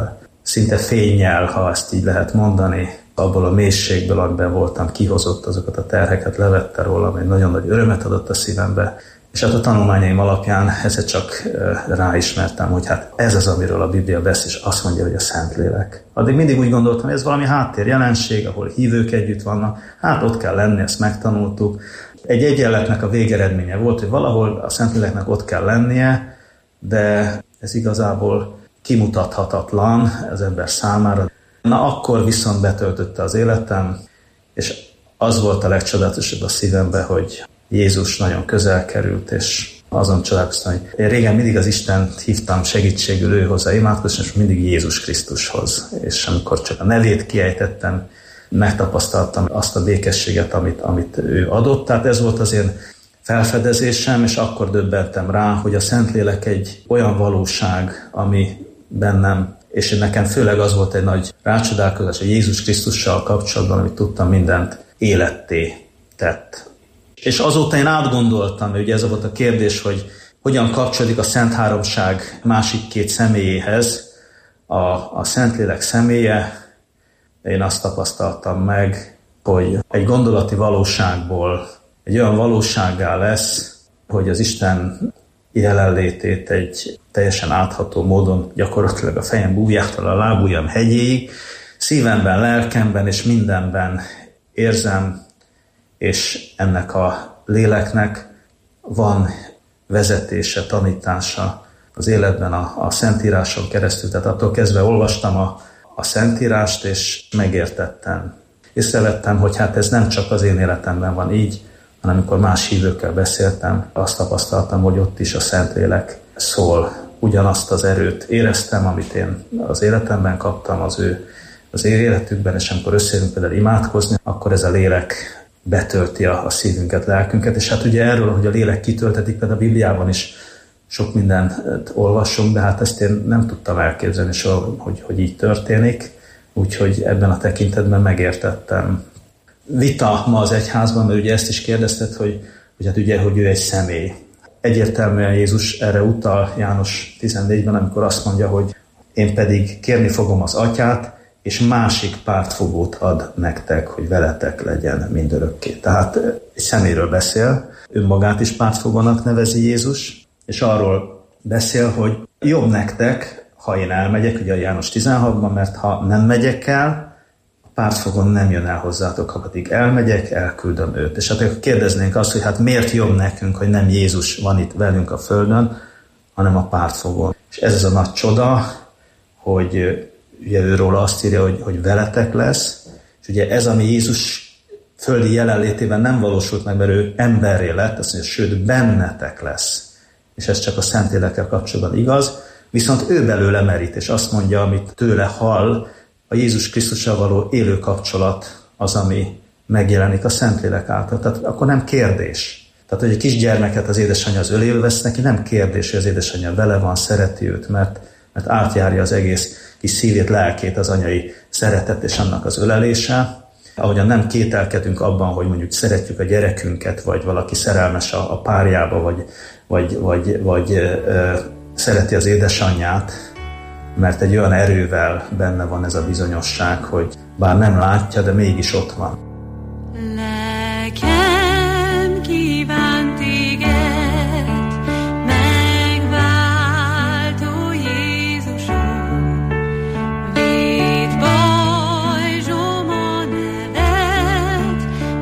[SPEAKER 9] szinte fénnyel, ha ezt így lehet mondani, abból a mélységből, amiben voltam, kihozott azokat a terheket, levette rólam, egy nagyon nagy örömet adott a szívembe. És hát a tanulmányaim alapján ezzel csak ráismertem, hogy hát ez az, amiről a Biblia beszél, és azt mondja, hogy a Szentlélek. Addig mindig úgy gondoltam, hogy ez valami háttérjelenség, ahol hívők együtt vannak, hát ott kell lenni, ezt megtanultuk. Egy egyenletnek a végeredménye volt, hogy valahol a Szentléleknek ott kell lennie, de ez igazából kimutathatatlan az ember számára. Na akkor viszont betöltötte az életem, és az volt a legcsodálatosabb a szívemben, hogy Jézus nagyon közel került, és azon csodálkoztam, hogy én régen mindig az Istent hívtam segítségül ő hozzá imádkozni, és mindig Jézus Krisztushoz. És amikor csak a nevét kiejtettem, megtapasztaltam azt a békességet, amit, amit ő adott. Tehát ez volt az én felfedezésem, és akkor döbbentem rá, hogy a Szentlélek egy olyan valóság, ami bennem, és nekem főleg az volt egy nagy rácsodálkozás, hogy Jézus Krisztussal kapcsolatban, amit tudtam, mindent életté tett. És azóta én átgondoltam, hogy ugye ez volt a kérdés, hogy hogyan kapcsolódik a Szent Háromság másik két személyéhez, a, a Szentlélek személye. Én azt tapasztaltam meg, hogy egy gondolati valóságból egy olyan valósággá lesz, hogy az Isten jelenlétét egy teljesen átható módon gyakorlatilag a fejem bújjától a lábujjam hegyéig, szívemben, lelkemben és mindenben érzem, és ennek a léleknek van vezetése, tanítása az életben a, a Szentíráson keresztül. Tehát attól kezdve olvastam a, a Szentírást, és megértettem. Észrevettem, hogy hát ez nem csak az én életemben van így, hanem amikor más hívőkkel beszéltem, azt tapasztaltam, hogy ott is a Szentlélek szól. Ugyanazt az erőt éreztem, amit én az életemben kaptam, az ő az ő életükben, és amikor összeérünk például imádkozni, akkor ez a lélek betölti a, a szívünket, lelkünket. És hát ugye erről, hogy a lélek kitöltetik, például a Bibliában is sok mindent olvasunk, de hát ezt én nem tudtam elképzelni, hogy, hogy így történik. Úgyhogy ebben a tekintetben megértettem. Vita ma az egyházban, mert ugye ezt is kérdezted, hogy, hogy hát ugye, hogy ő egy személy. Egyértelműen Jézus erre utal János tizennégyben, amikor azt mondja, hogy én pedig kérni fogom az Atyát, és másik pártfogót ad nektek, hogy veletek legyen mindörökké. Tehát egy személyről beszél, önmagát is pártfogónak nevezi Jézus, és arról beszél, hogy jobb nektek, ha én elmegyek, ugye a János tizenhatban, mert ha nem megyek el, a pártfogón nem jön el hozzátok, ha pedig elmegyek, elküldöm őt. És hát akkor kérdeznénk azt, hogy hát miért jobb nekünk, hogy nem Jézus van itt velünk a földön, hanem a pártfogón. És ez az a nagy csoda, hogy ugye őről azt írja, hogy, hogy veletek lesz, és ugye ez, ami Jézus földi jelenlétében nem valósult meg, mert ő emberré lett, azt mondja, sőt, bennetek lesz. És ez csak a Szentlélekkel kapcsolatban igaz, viszont ő belőle merít, és azt mondja, amit tőle hall, a Jézus Krisztussal való élő kapcsolat az, ami megjelenik a Szentlélek által. Tehát akkor nem kérdés. Tehát, hogy egy kisgyermeket az édesanyja az öléül vesz neki, nem kérdés, hogy az édesanyja vele van, szereti őt, mert, mert átjárja az egész kis szívét, lelkét az anyai szeretet és annak az ölelése. Ahogyan nem kételkedünk abban, hogy mondjuk szeretjük a gyerekünket, vagy valaki szerelmes a, a párjába, vagy, vagy, vagy, vagy ö, szereti az édesanyját, mert egy olyan erővel benne van ez a bizonyosság, hogy bár nem látja, de mégis ott van.
[SPEAKER 11] Nekem kívánt téged, megváltó Jézusom, védd pajzsom a neved,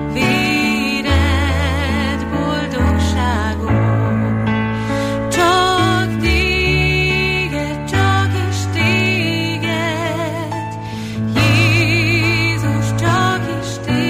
[SPEAKER 11] véred boldogságom, csak téged, csak is téged, Jézus, csak is téged.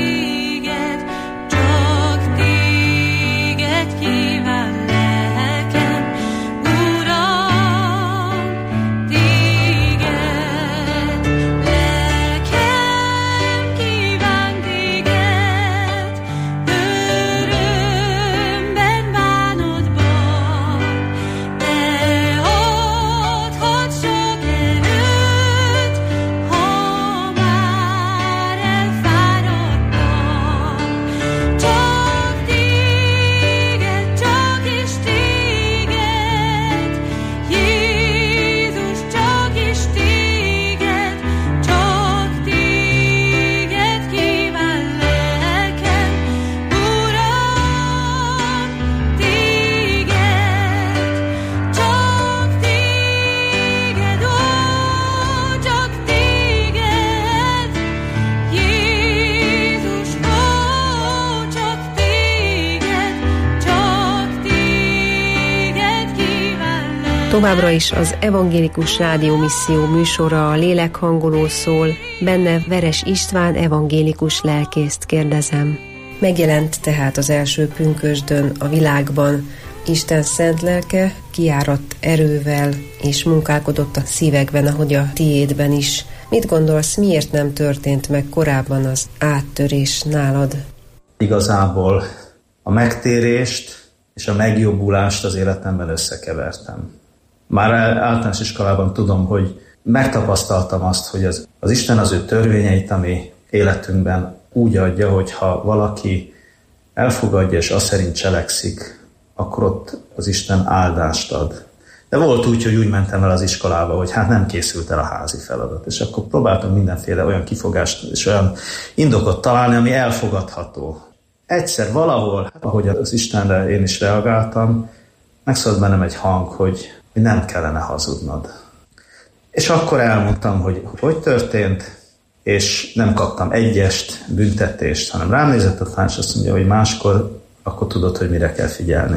[SPEAKER 10] Továbbra is az Evangélikus Rádió Misszió műsora, a Lélekhangoló szól, benne Veres István evangélikus lelkészt kérdezem. Megjelent tehát az első pünkösdön a világban Isten szent lelke, kiáradt erővel és munkálkodott a szívekben, ahogy a tiédben is. Mit gondolsz, miért nem történt meg korábban az áttörés nálad?
[SPEAKER 9] Igazából a megtérést és a megjobbulást az életemben összekevertem. Már általános iskolában tudom, hogy megtapasztaltam azt, hogy az, az Isten az ő törvényeit, ami életünkben úgy adja, hogy ha valaki elfogadja és azt szerint cselekszik, akkor ott az Isten áldást ad. De volt úgy, hogy úgy mentem el az iskolába, hogy hát nem készült el a házi feladat. És akkor próbáltam mindenféle olyan kifogást és olyan indokot találni, ami elfogadható. Egyszer valahol, ahogy az Istenre én is reagáltam, megszólt bennem egy hang, hogy hogy nem kellene hazudnod. És akkor elmondtam, hogy hogy történt, és nem kaptam egyest, büntetést, hanem rám nézett a fán, és azt mondja, hogy máskor akkor tudod, hogy mire kell figyelni.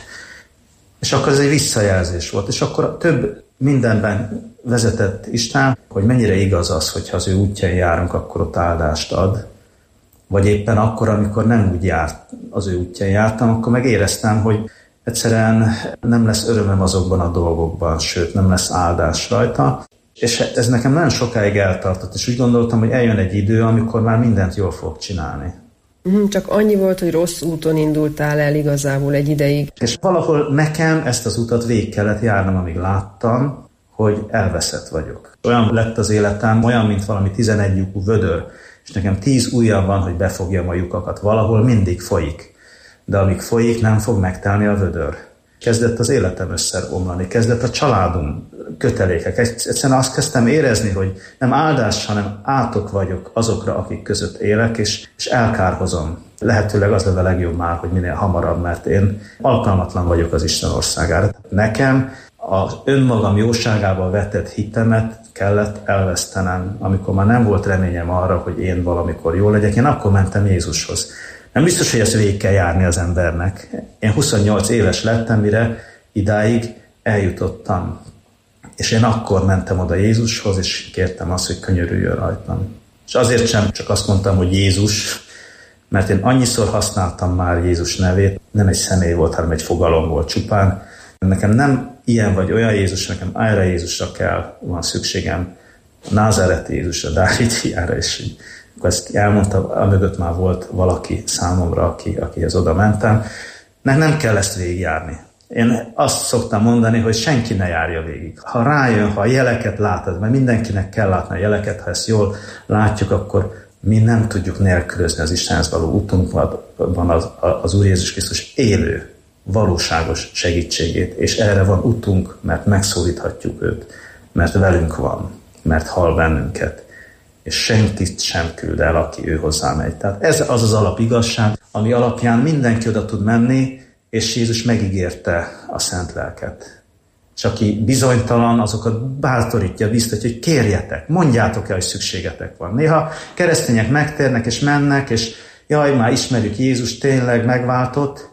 [SPEAKER 9] És akkor ez egy visszajelzés volt, és akkor több mindenben vezetett Isten, hogy mennyire igaz az, hogyha az ő útján járunk, akkor ott áldást ad. Vagy éppen akkor, amikor nem úgy járt, az ő útján jártam, akkor meg éreztem, hogy egyszerűen nem lesz örömöm azokban a dolgokban, sőt, nem lesz áldás rajta. És ez nekem nagyon sokáig eltartott, és úgy gondoltam, hogy eljön egy idő, amikor már mindent jól fogok csinálni.
[SPEAKER 10] Csak annyi volt, hogy rossz úton indultál el igazából egy ideig.
[SPEAKER 9] És valahol nekem ezt az utat végig kellett járnom, amíg láttam, hogy elveszett vagyok. Olyan lett az életem, olyan, mint valami tizenegy lyukú vödör, és nekem tíz ujjam van, hogy befogjam a lyukakat. Valahol mindig folyik. De amíg folyik, nem fog megtelni a vödör. Kezdett az életem összeomlani, kezdett a családom kötelékek. Egyszerűen azt kezdtem érezni, hogy nem áldás, hanem átok vagyok azokra, akik között élek, és, és elkárhozom. Lehetőleg az lenne a legjobb már, hogy minél hamarabb, mert én alkalmatlan vagyok az Isten országára. Nekem az önmagam jóságával vetett hitemet kellett elvesztenem, amikor már nem volt reményem arra, hogy én valamikor jól legyek. Én akkor mentem Jézushoz. Nem biztos, hogy ezt végig kell járni az embernek. Én huszonnyolc éves lettem, mire idáig eljutottam. És én akkor mentem oda Jézushoz, és kértem azt, hogy könyörüljön rajtam. És azért sem csak azt mondtam, hogy Jézus, mert én annyiszor használtam már Jézus nevét, nem egy személy volt, hanem egy fogalom volt csupán. Nekem nem ilyen vagy olyan Jézus, nekem erre Jézusra kell, van szükségem. A názáreti Jézusra, Dávid fiára is. Akkor ezt elmondta, amögött már volt valaki számomra, aki, akihez oda mentem. Nem, nem kell ezt végigjárni. Én azt szoktam mondani, hogy senki ne járja végig. Ha rájön, ha a jeleket látod, mert mindenkinek kell látni a jeleket, ha ezt jól látjuk, akkor mi nem tudjuk nélkülözni az Istenhez való utunkban az, az Úr Jézus Krisztus élő, valóságos segítségét, és erre van utunk, mert megszólíthatjuk őt, mert velünk van, mert hall bennünket, és senkit sem küld el, aki ő hozzá megy. Tehát ez az az alapigazság, ami alapján mindenki oda tud menni, és Jézus megígérte a szent lelket. És aki bizonytalan, azokat bátorítja, biztatja, hogy kérjetek, mondjátok el, hogy szükségetek van. Néha keresztények megtérnek és mennek, és jaj, már ismerjük Jézus, tényleg megváltott,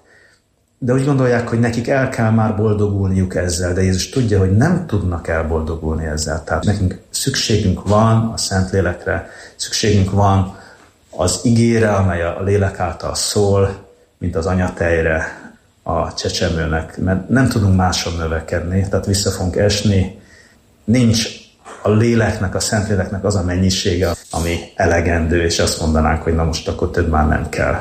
[SPEAKER 9] de úgy gondolják, hogy nekik el kell már boldogulniuk ezzel, de Jézus tudja, hogy nem tudnak elboldogulni ezzel. Tehát nekünk szükségünk van a Szentlélekre, szükségünk van az igére, amely a lélek által szól, mint az anyatejre a csecsemőnek, mert nem tudunk máson növekedni, tehát vissza fogunk esni. Nincs a léleknek, a Szentléleknek az a mennyisége, ami elegendő, és azt mondanánk, hogy na most akkor több már nem kell.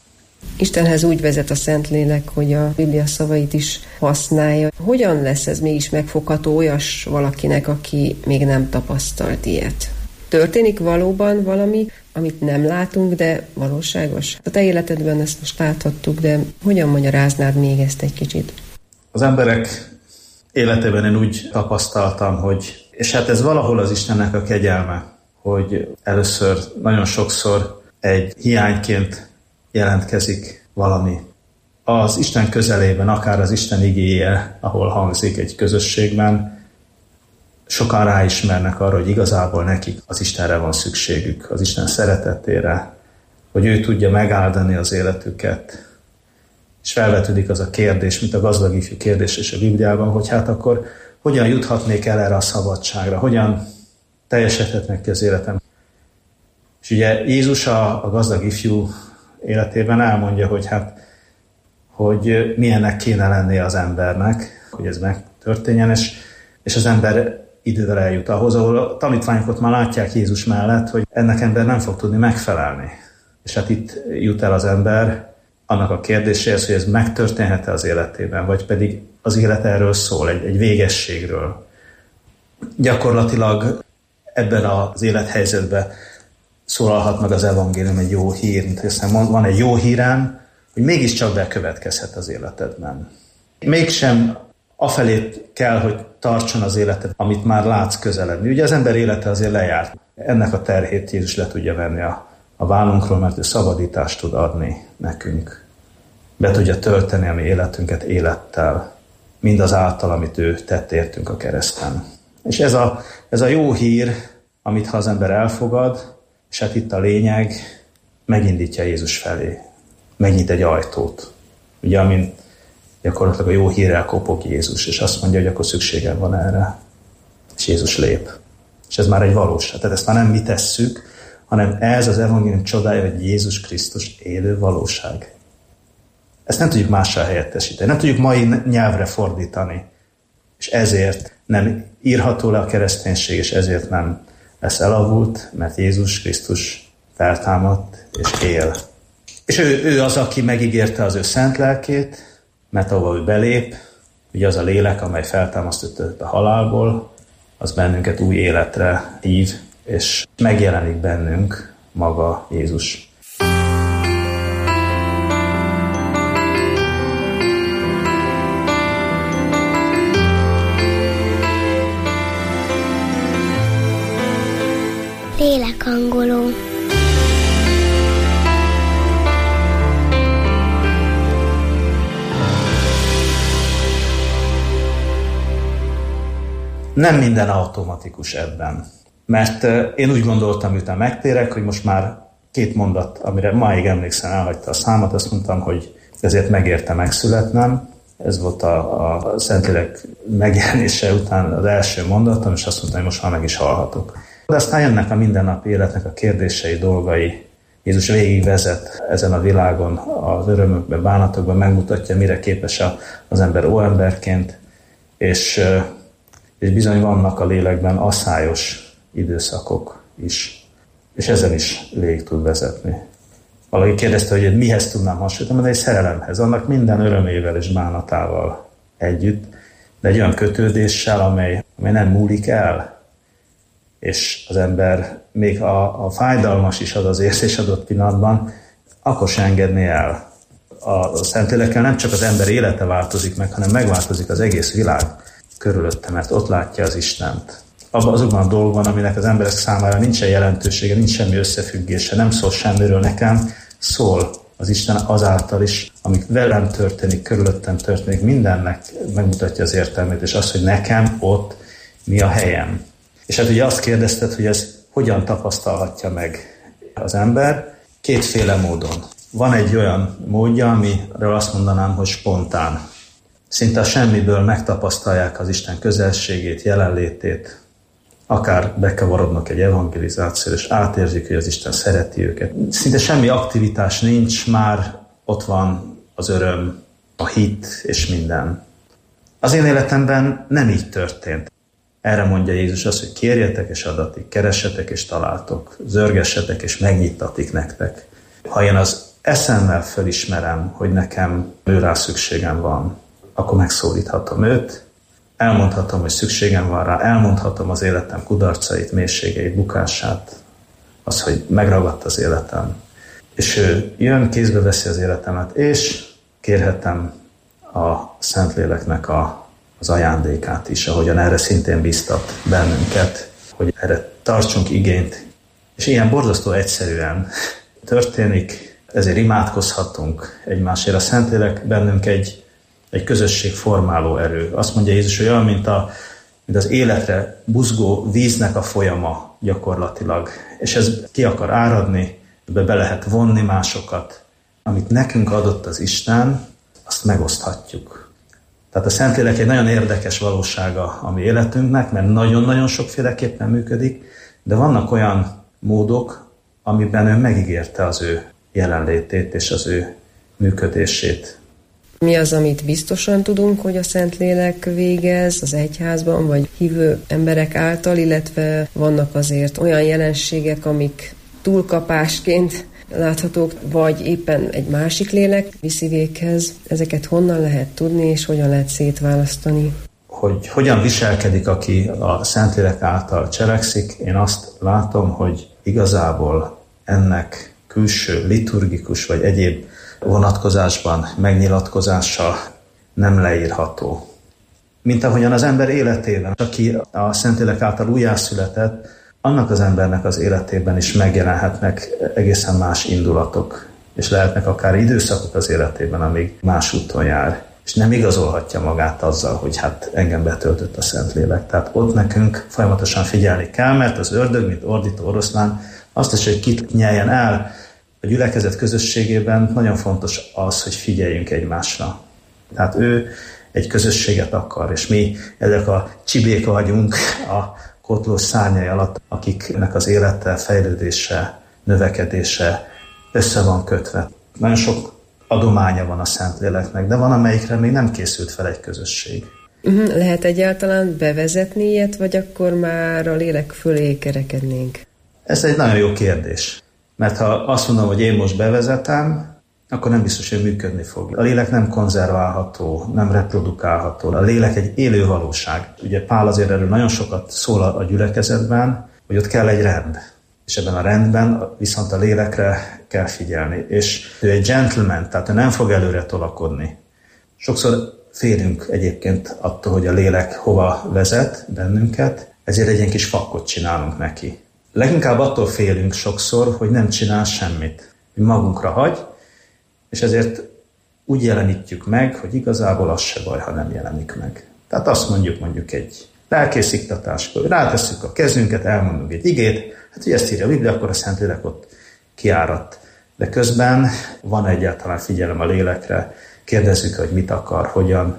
[SPEAKER 10] Istenhez úgy vezet a Szentlélek, hogy a Biblia szavait is használja. Hogyan lesz ez mégis megfogható olyas valakinek, aki még nem tapasztalt ilyet? Történik valóban valami, amit nem látunk, de valóságos? A te életedben ezt most láthattuk, de hogyan magyaráznád még ezt egy kicsit?
[SPEAKER 9] Az emberek életében én úgy tapasztaltam, hogy, és hát ez valahol az Istennek a kegyelme, hogy először nagyon sokszor egy hiányként jelentkezik valami. Az Isten közelében, akár az Isten igéje, ahol hangzik egy közösségben, sokan ráismernek arra, hogy igazából nekik az Istenre van szükségük, az Isten szeretetére, hogy ő tudja megáldani az életüket. És felvetődik az a kérdés, mint a gazdag ifjú kérdés és a Bibliában, hogy hát akkor, hogyan juthatnék el erre a szabadságra, hogyan teljesedhetnek ki az életem. És ugye Jézus a, a gazdag ifjú életében elmondja, hogy hát, hogy milyennek kéne lennie az embernek, hogy ez megtörténjen, és, és az ember idővel eljut ahhoz, ahol a tanítványok ott már látják Jézus mellett, hogy ennek ember nem fog tudni megfelelni. És hát itt jut el az ember annak a kérdéséhez, hogy ez megtörténhet-e az életében, vagy pedig az élet erről szól, egy, egy végességről. Gyakorlatilag ebben az élethelyzetben szólalhat meg az evangélium egy jó hír, hiszen van egy jó hírem, hogy mégiscsak bekövetkezhet az életedben. Mégsem afelé kell, hogy tartson az életed, amit már látsz közeledni. Ugye az ember élete azért lejárt. Ennek a terhét Jézus le tudja venni a, a vállunkról, mert ő szabadítást tud adni nekünk. Be tudja tölteni a mi életünket élettel, mindazáltal, amit ő tett értünk a kereszten. És ez a, ez a jó hír, amit ha az ember elfogad, és hát itt a lényeg, megindítja Jézus felé. Megnyit egy ajtót. Ugye, amin gyakorlatilag a jó hírrel kopog Jézus, és azt mondja, hogy akkor szükségem van erre. És Jézus lép. És ez már egy valóság. Tehát ezt már nem mi tesszük, hanem ez az evangélium csodája, hogy Jézus Krisztus élő valóság. Ezt nem tudjuk mással helyettesíteni, nem tudjuk mai nyelvre fordítani. És ezért nem írható le a kereszténység, és ezért nem lesz elavult, mert Jézus Krisztus feltámadt és él. És ő, ő az, aki megígérte az ő szent lelkét, mert ahova ő belép, ugye az a lélek, amely feltámasztott a halálból, az bennünket új életre hív, és megjelenik bennünk maga Jézus.
[SPEAKER 12] Lélekhangoló.
[SPEAKER 9] Nem minden automatikus ebben. Mert én úgy gondoltam, miután megtérek, hogy most már két mondat, amire máig emlékszem, elhagyta a számat, azt mondtam, hogy ezért megérte megszületnem. Ez volt a, a Szentlélek megjelenése után az első mondatom, és azt mondtam, hogy most már meg is halhatok. De aztán jönnek a mindennapi életnek a kérdései, dolgai. Jézus végigvezet ezen a világon, az örömökben, bánatokban, megmutatja, mire képes az ember óemberként, és, és bizony vannak a lélekben asszályos időszakok is, és ezen is végig tud vezetni. Valaki kérdezte, hogy mihez tudnám hasonlítani, de egy szerelemhez, annak minden örömével és bánatával együtt, de egy olyan kötődéssel, amely, amely nem múlik el, és az ember még a, a fájdalmas is az az érzés adott pillanatban, akkor se engedné el. A Szentlélekkel nem csak az ember élete változik meg, hanem megváltozik az egész világ körülötte, mert ott látja az Istent. Abban azokban a dolgokban, aminek az emberek számára nincsen jelentősége, nincs semmi összefüggése, nem szól semmiről nekem, szól az Isten azáltal is, amik velem történik, körülöttem történik, mindennek megmutatja az értelmét, és az, hogy nekem ott mi a helyem. És hát ugye azt kérdezted, hogy ez hogyan tapasztalhatja meg az ember? Kétféle módon. Van egy olyan módja, amiről azt mondanám, hogy spontán. Szinte a semmiből megtapasztalják az Isten közelségét, jelenlétét, akár bekavarodnak egy evangelizációra, és átérzik, hogy az Isten szereti őket. Szinte semmi aktivitás nincs, már ott van az öröm, a hit és minden. Az én életemben nem így történt. Erre mondja Jézus azt, hogy kérjetek és adatik, keressetek és találtok, zörgessetek és megnyittatik nektek. Ha én az eszemmel felismerem, hogy nekem ő rá szükségem van, akkor megszólíthatom őt, elmondhatom, hogy szükségem van rá, elmondhatom az életem kudarcait, mélységeit, bukását, az, hogy megragadt az életem. És ő jön, kézbe veszi az életemet, és kérhetem a Szentléleknek a az ajándékát is, ahogyan erre szintén bíztat bennünket, hogy erre tartsunk igényt. És ilyen borzasztó egyszerűen történik, ezért imádkozhatunk egymásért. A Szentlélek bennünk egy, egy közösségformáló erő. Azt mondja Jézus, hogy olyan, mint, a, mint az életre buzgó víznek a folyama gyakorlatilag. És ez ki akar áradni, ebbe be lehet vonni másokat. Amit nekünk adott az Isten, azt megoszthatjuk. Tehát a Szentlélek egy nagyon érdekes valósága a mi életünknek, mert nagyon-nagyon sokféleképpen működik, de vannak olyan módok, amiben ő megígérte az ő jelenlétét és az ő működését.
[SPEAKER 10] Mi az, amit biztosan tudunk, hogy a Szentlélek végez az egyházban, vagy hívő emberek által, illetve vannak azért olyan jelenségek, amik túlkapásként láthatók, vagy éppen egy másik lélek viszi véghez. Ezeket honnan lehet tudni, és hogyan lehet szétválasztani?
[SPEAKER 9] Hogy hogyan viselkedik, aki a Szentlélek által cselekszik, én azt látom, hogy igazából ennek külső liturgikus vagy egyéb vonatkozásban megnyilatkozása nem leírható. Mint ahogyan az ember életében, aki a Szentlélek által újjászületett, annak az embernek az életében is megjelenhetnek egészen más indulatok, és lehetnek akár időszakok az életében, amíg más úton jár, és nem igazolhatja magát azzal, hogy hát engem betöltött a Szentlélek. Tehát ott nekünk folyamatosan figyelni kell, mert az ördög, mint ordító oroszlán, azt is, hogy kit nyeljen el a gyülekezet közösségében, nagyon fontos az, hogy figyeljünk egymásra. Tehát ő egy közösséget akar, és mi ezek a csibék vagyunk a kotlós szárnyai alatt, akiknek az élete, fejlődése, növekedése össze van kötve. Nagyon sok adománya van a Szentléleknek, de van, amelyikre még nem készült fel egy közösség.
[SPEAKER 10] Uh-huh. Lehet egyáltalán bevezetni ilyet, vagy akkor már a lélek fölé kerekednénk?
[SPEAKER 9] Ez egy nagyon jó kérdés. Mert ha azt mondom, hogy én most bevezetem, akkor nem biztos, hogy működni fog. A lélek nem konzerválható, nem reprodukálható. A lélek egy élő valóság. Ugye Pál azért erről nagyon sokat szól a gyülekezetben, hogy ott kell egy rend. És ebben a rendben viszont a lélekre kell figyelni. És ő egy gentleman, tehát ő nem fog előre tolakodni. Sokszor félünk egyébként attól, hogy a lélek hova vezet bennünket, ezért egy ilyen kis fakkot csinálunk neki. Leginkább attól félünk sokszor, hogy nem csinál semmit, hogy magunkra hagy, és ezért úgy jelenítjük meg, hogy igazából az se baj, ha nem jelenik meg. Tehát azt mondjuk mondjuk egy lelkésziktatáskor, rátesszük a kezünket, elmondunk egy igét, hát hogy ezt írja a Biblia, akkor a Szentlélek ott kiáradt. De közben van egyáltalán figyelem a lélekre, kérdezzük, hogy mit akar, hogyan.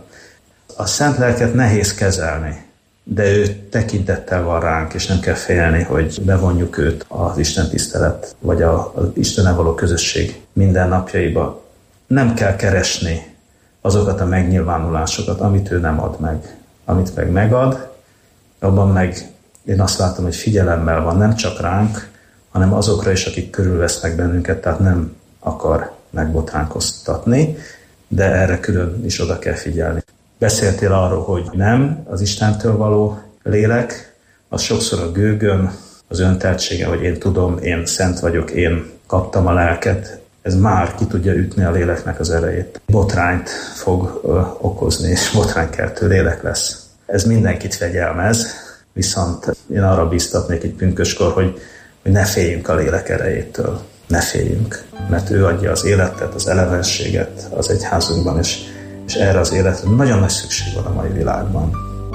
[SPEAKER 9] A Szent Lelket nehéz kezelni, de ő tekintettel van ránk, és nem kell félni, hogy bevonjuk őt az Isten tisztelet, vagy az Istennel való közösség mindennapjaiba. Nem kell keresni azokat a megnyilvánulásokat, amit ő nem ad meg. Amit meg megad, abban meg én azt látom, hogy figyelemmel van nem csak ránk, hanem azokra is, akik körülvesznek bennünket, tehát nem akar megbotránkoztatni, de erre külön is oda kell figyelni. Beszéltél arról, hogy nem az Istentől való lélek, az sokszor a gőgöm, az önteltsége, hogy én tudom, én szent vagyok, én kaptam a lelket, ez már ki tudja ütni a léleknek az erejét. Botrányt fog ö, okozni, és botránykeltő lélek lesz. Ez mindenkit fegyelmez, viszont én arra bíztatnék egy pünköskor, hogy, hogy ne féljünk a lélek erejétől. Ne féljünk, mert ő adja az életet, az elevenséget az egyházunkban, és, és erre az életre nagyon nagy szükség van a mai világban.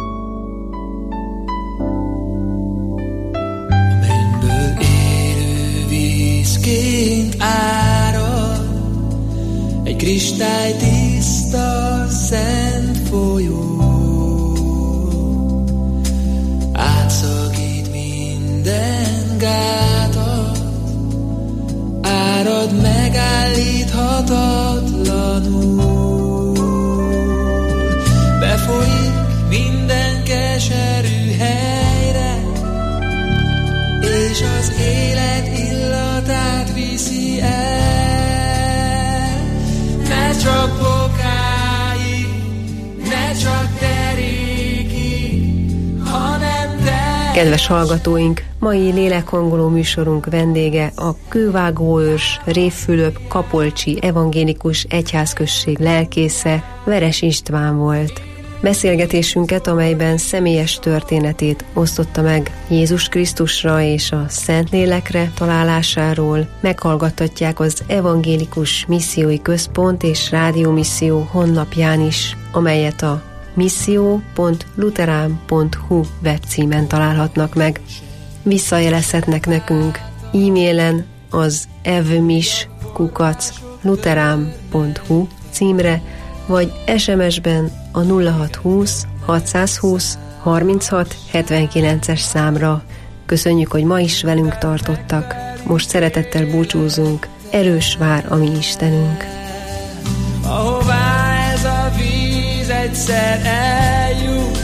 [SPEAKER 11] Mennyből élő vízként árad, egy kristálytiszta szent folyó, átszakít minden gátat, árad megállíthatatlanul, befolyik minden keserű helyre, és az élet illatát viszi el. Ne csak bokáig, ne csak derékig, hanem te.
[SPEAKER 10] Kedves hallgatóink, mai lélekhangoló műsorunk vendége a Kővágóőrs Rév Fülöp Kapolcsi Evangélikus Egyházközség lelkésze, Veres István volt. Beszélgetésünket, amelyben személyes történetét osztotta meg Jézus Krisztusra és a Szentlélekre találásáról, meghallgathatják az Evangélikus Missziói Központ és Rádiómisszió honlapján is, amelyet a misszió pont luterán pont hu webcímen találhatnak meg. Visszajelezhetnek nekünk e-mailen az evmis kukac luterán pont hu címre, vagy es em es-ben a nulla hatszázhúsz hatszázhúsz harminchat hetvenkilences számra. Köszönjük, hogy ma is velünk tartottak. Most szeretettel búcsúzunk. Erős vár a mi Istenünk.
[SPEAKER 11] Ahová ez a víz egyszer eljut,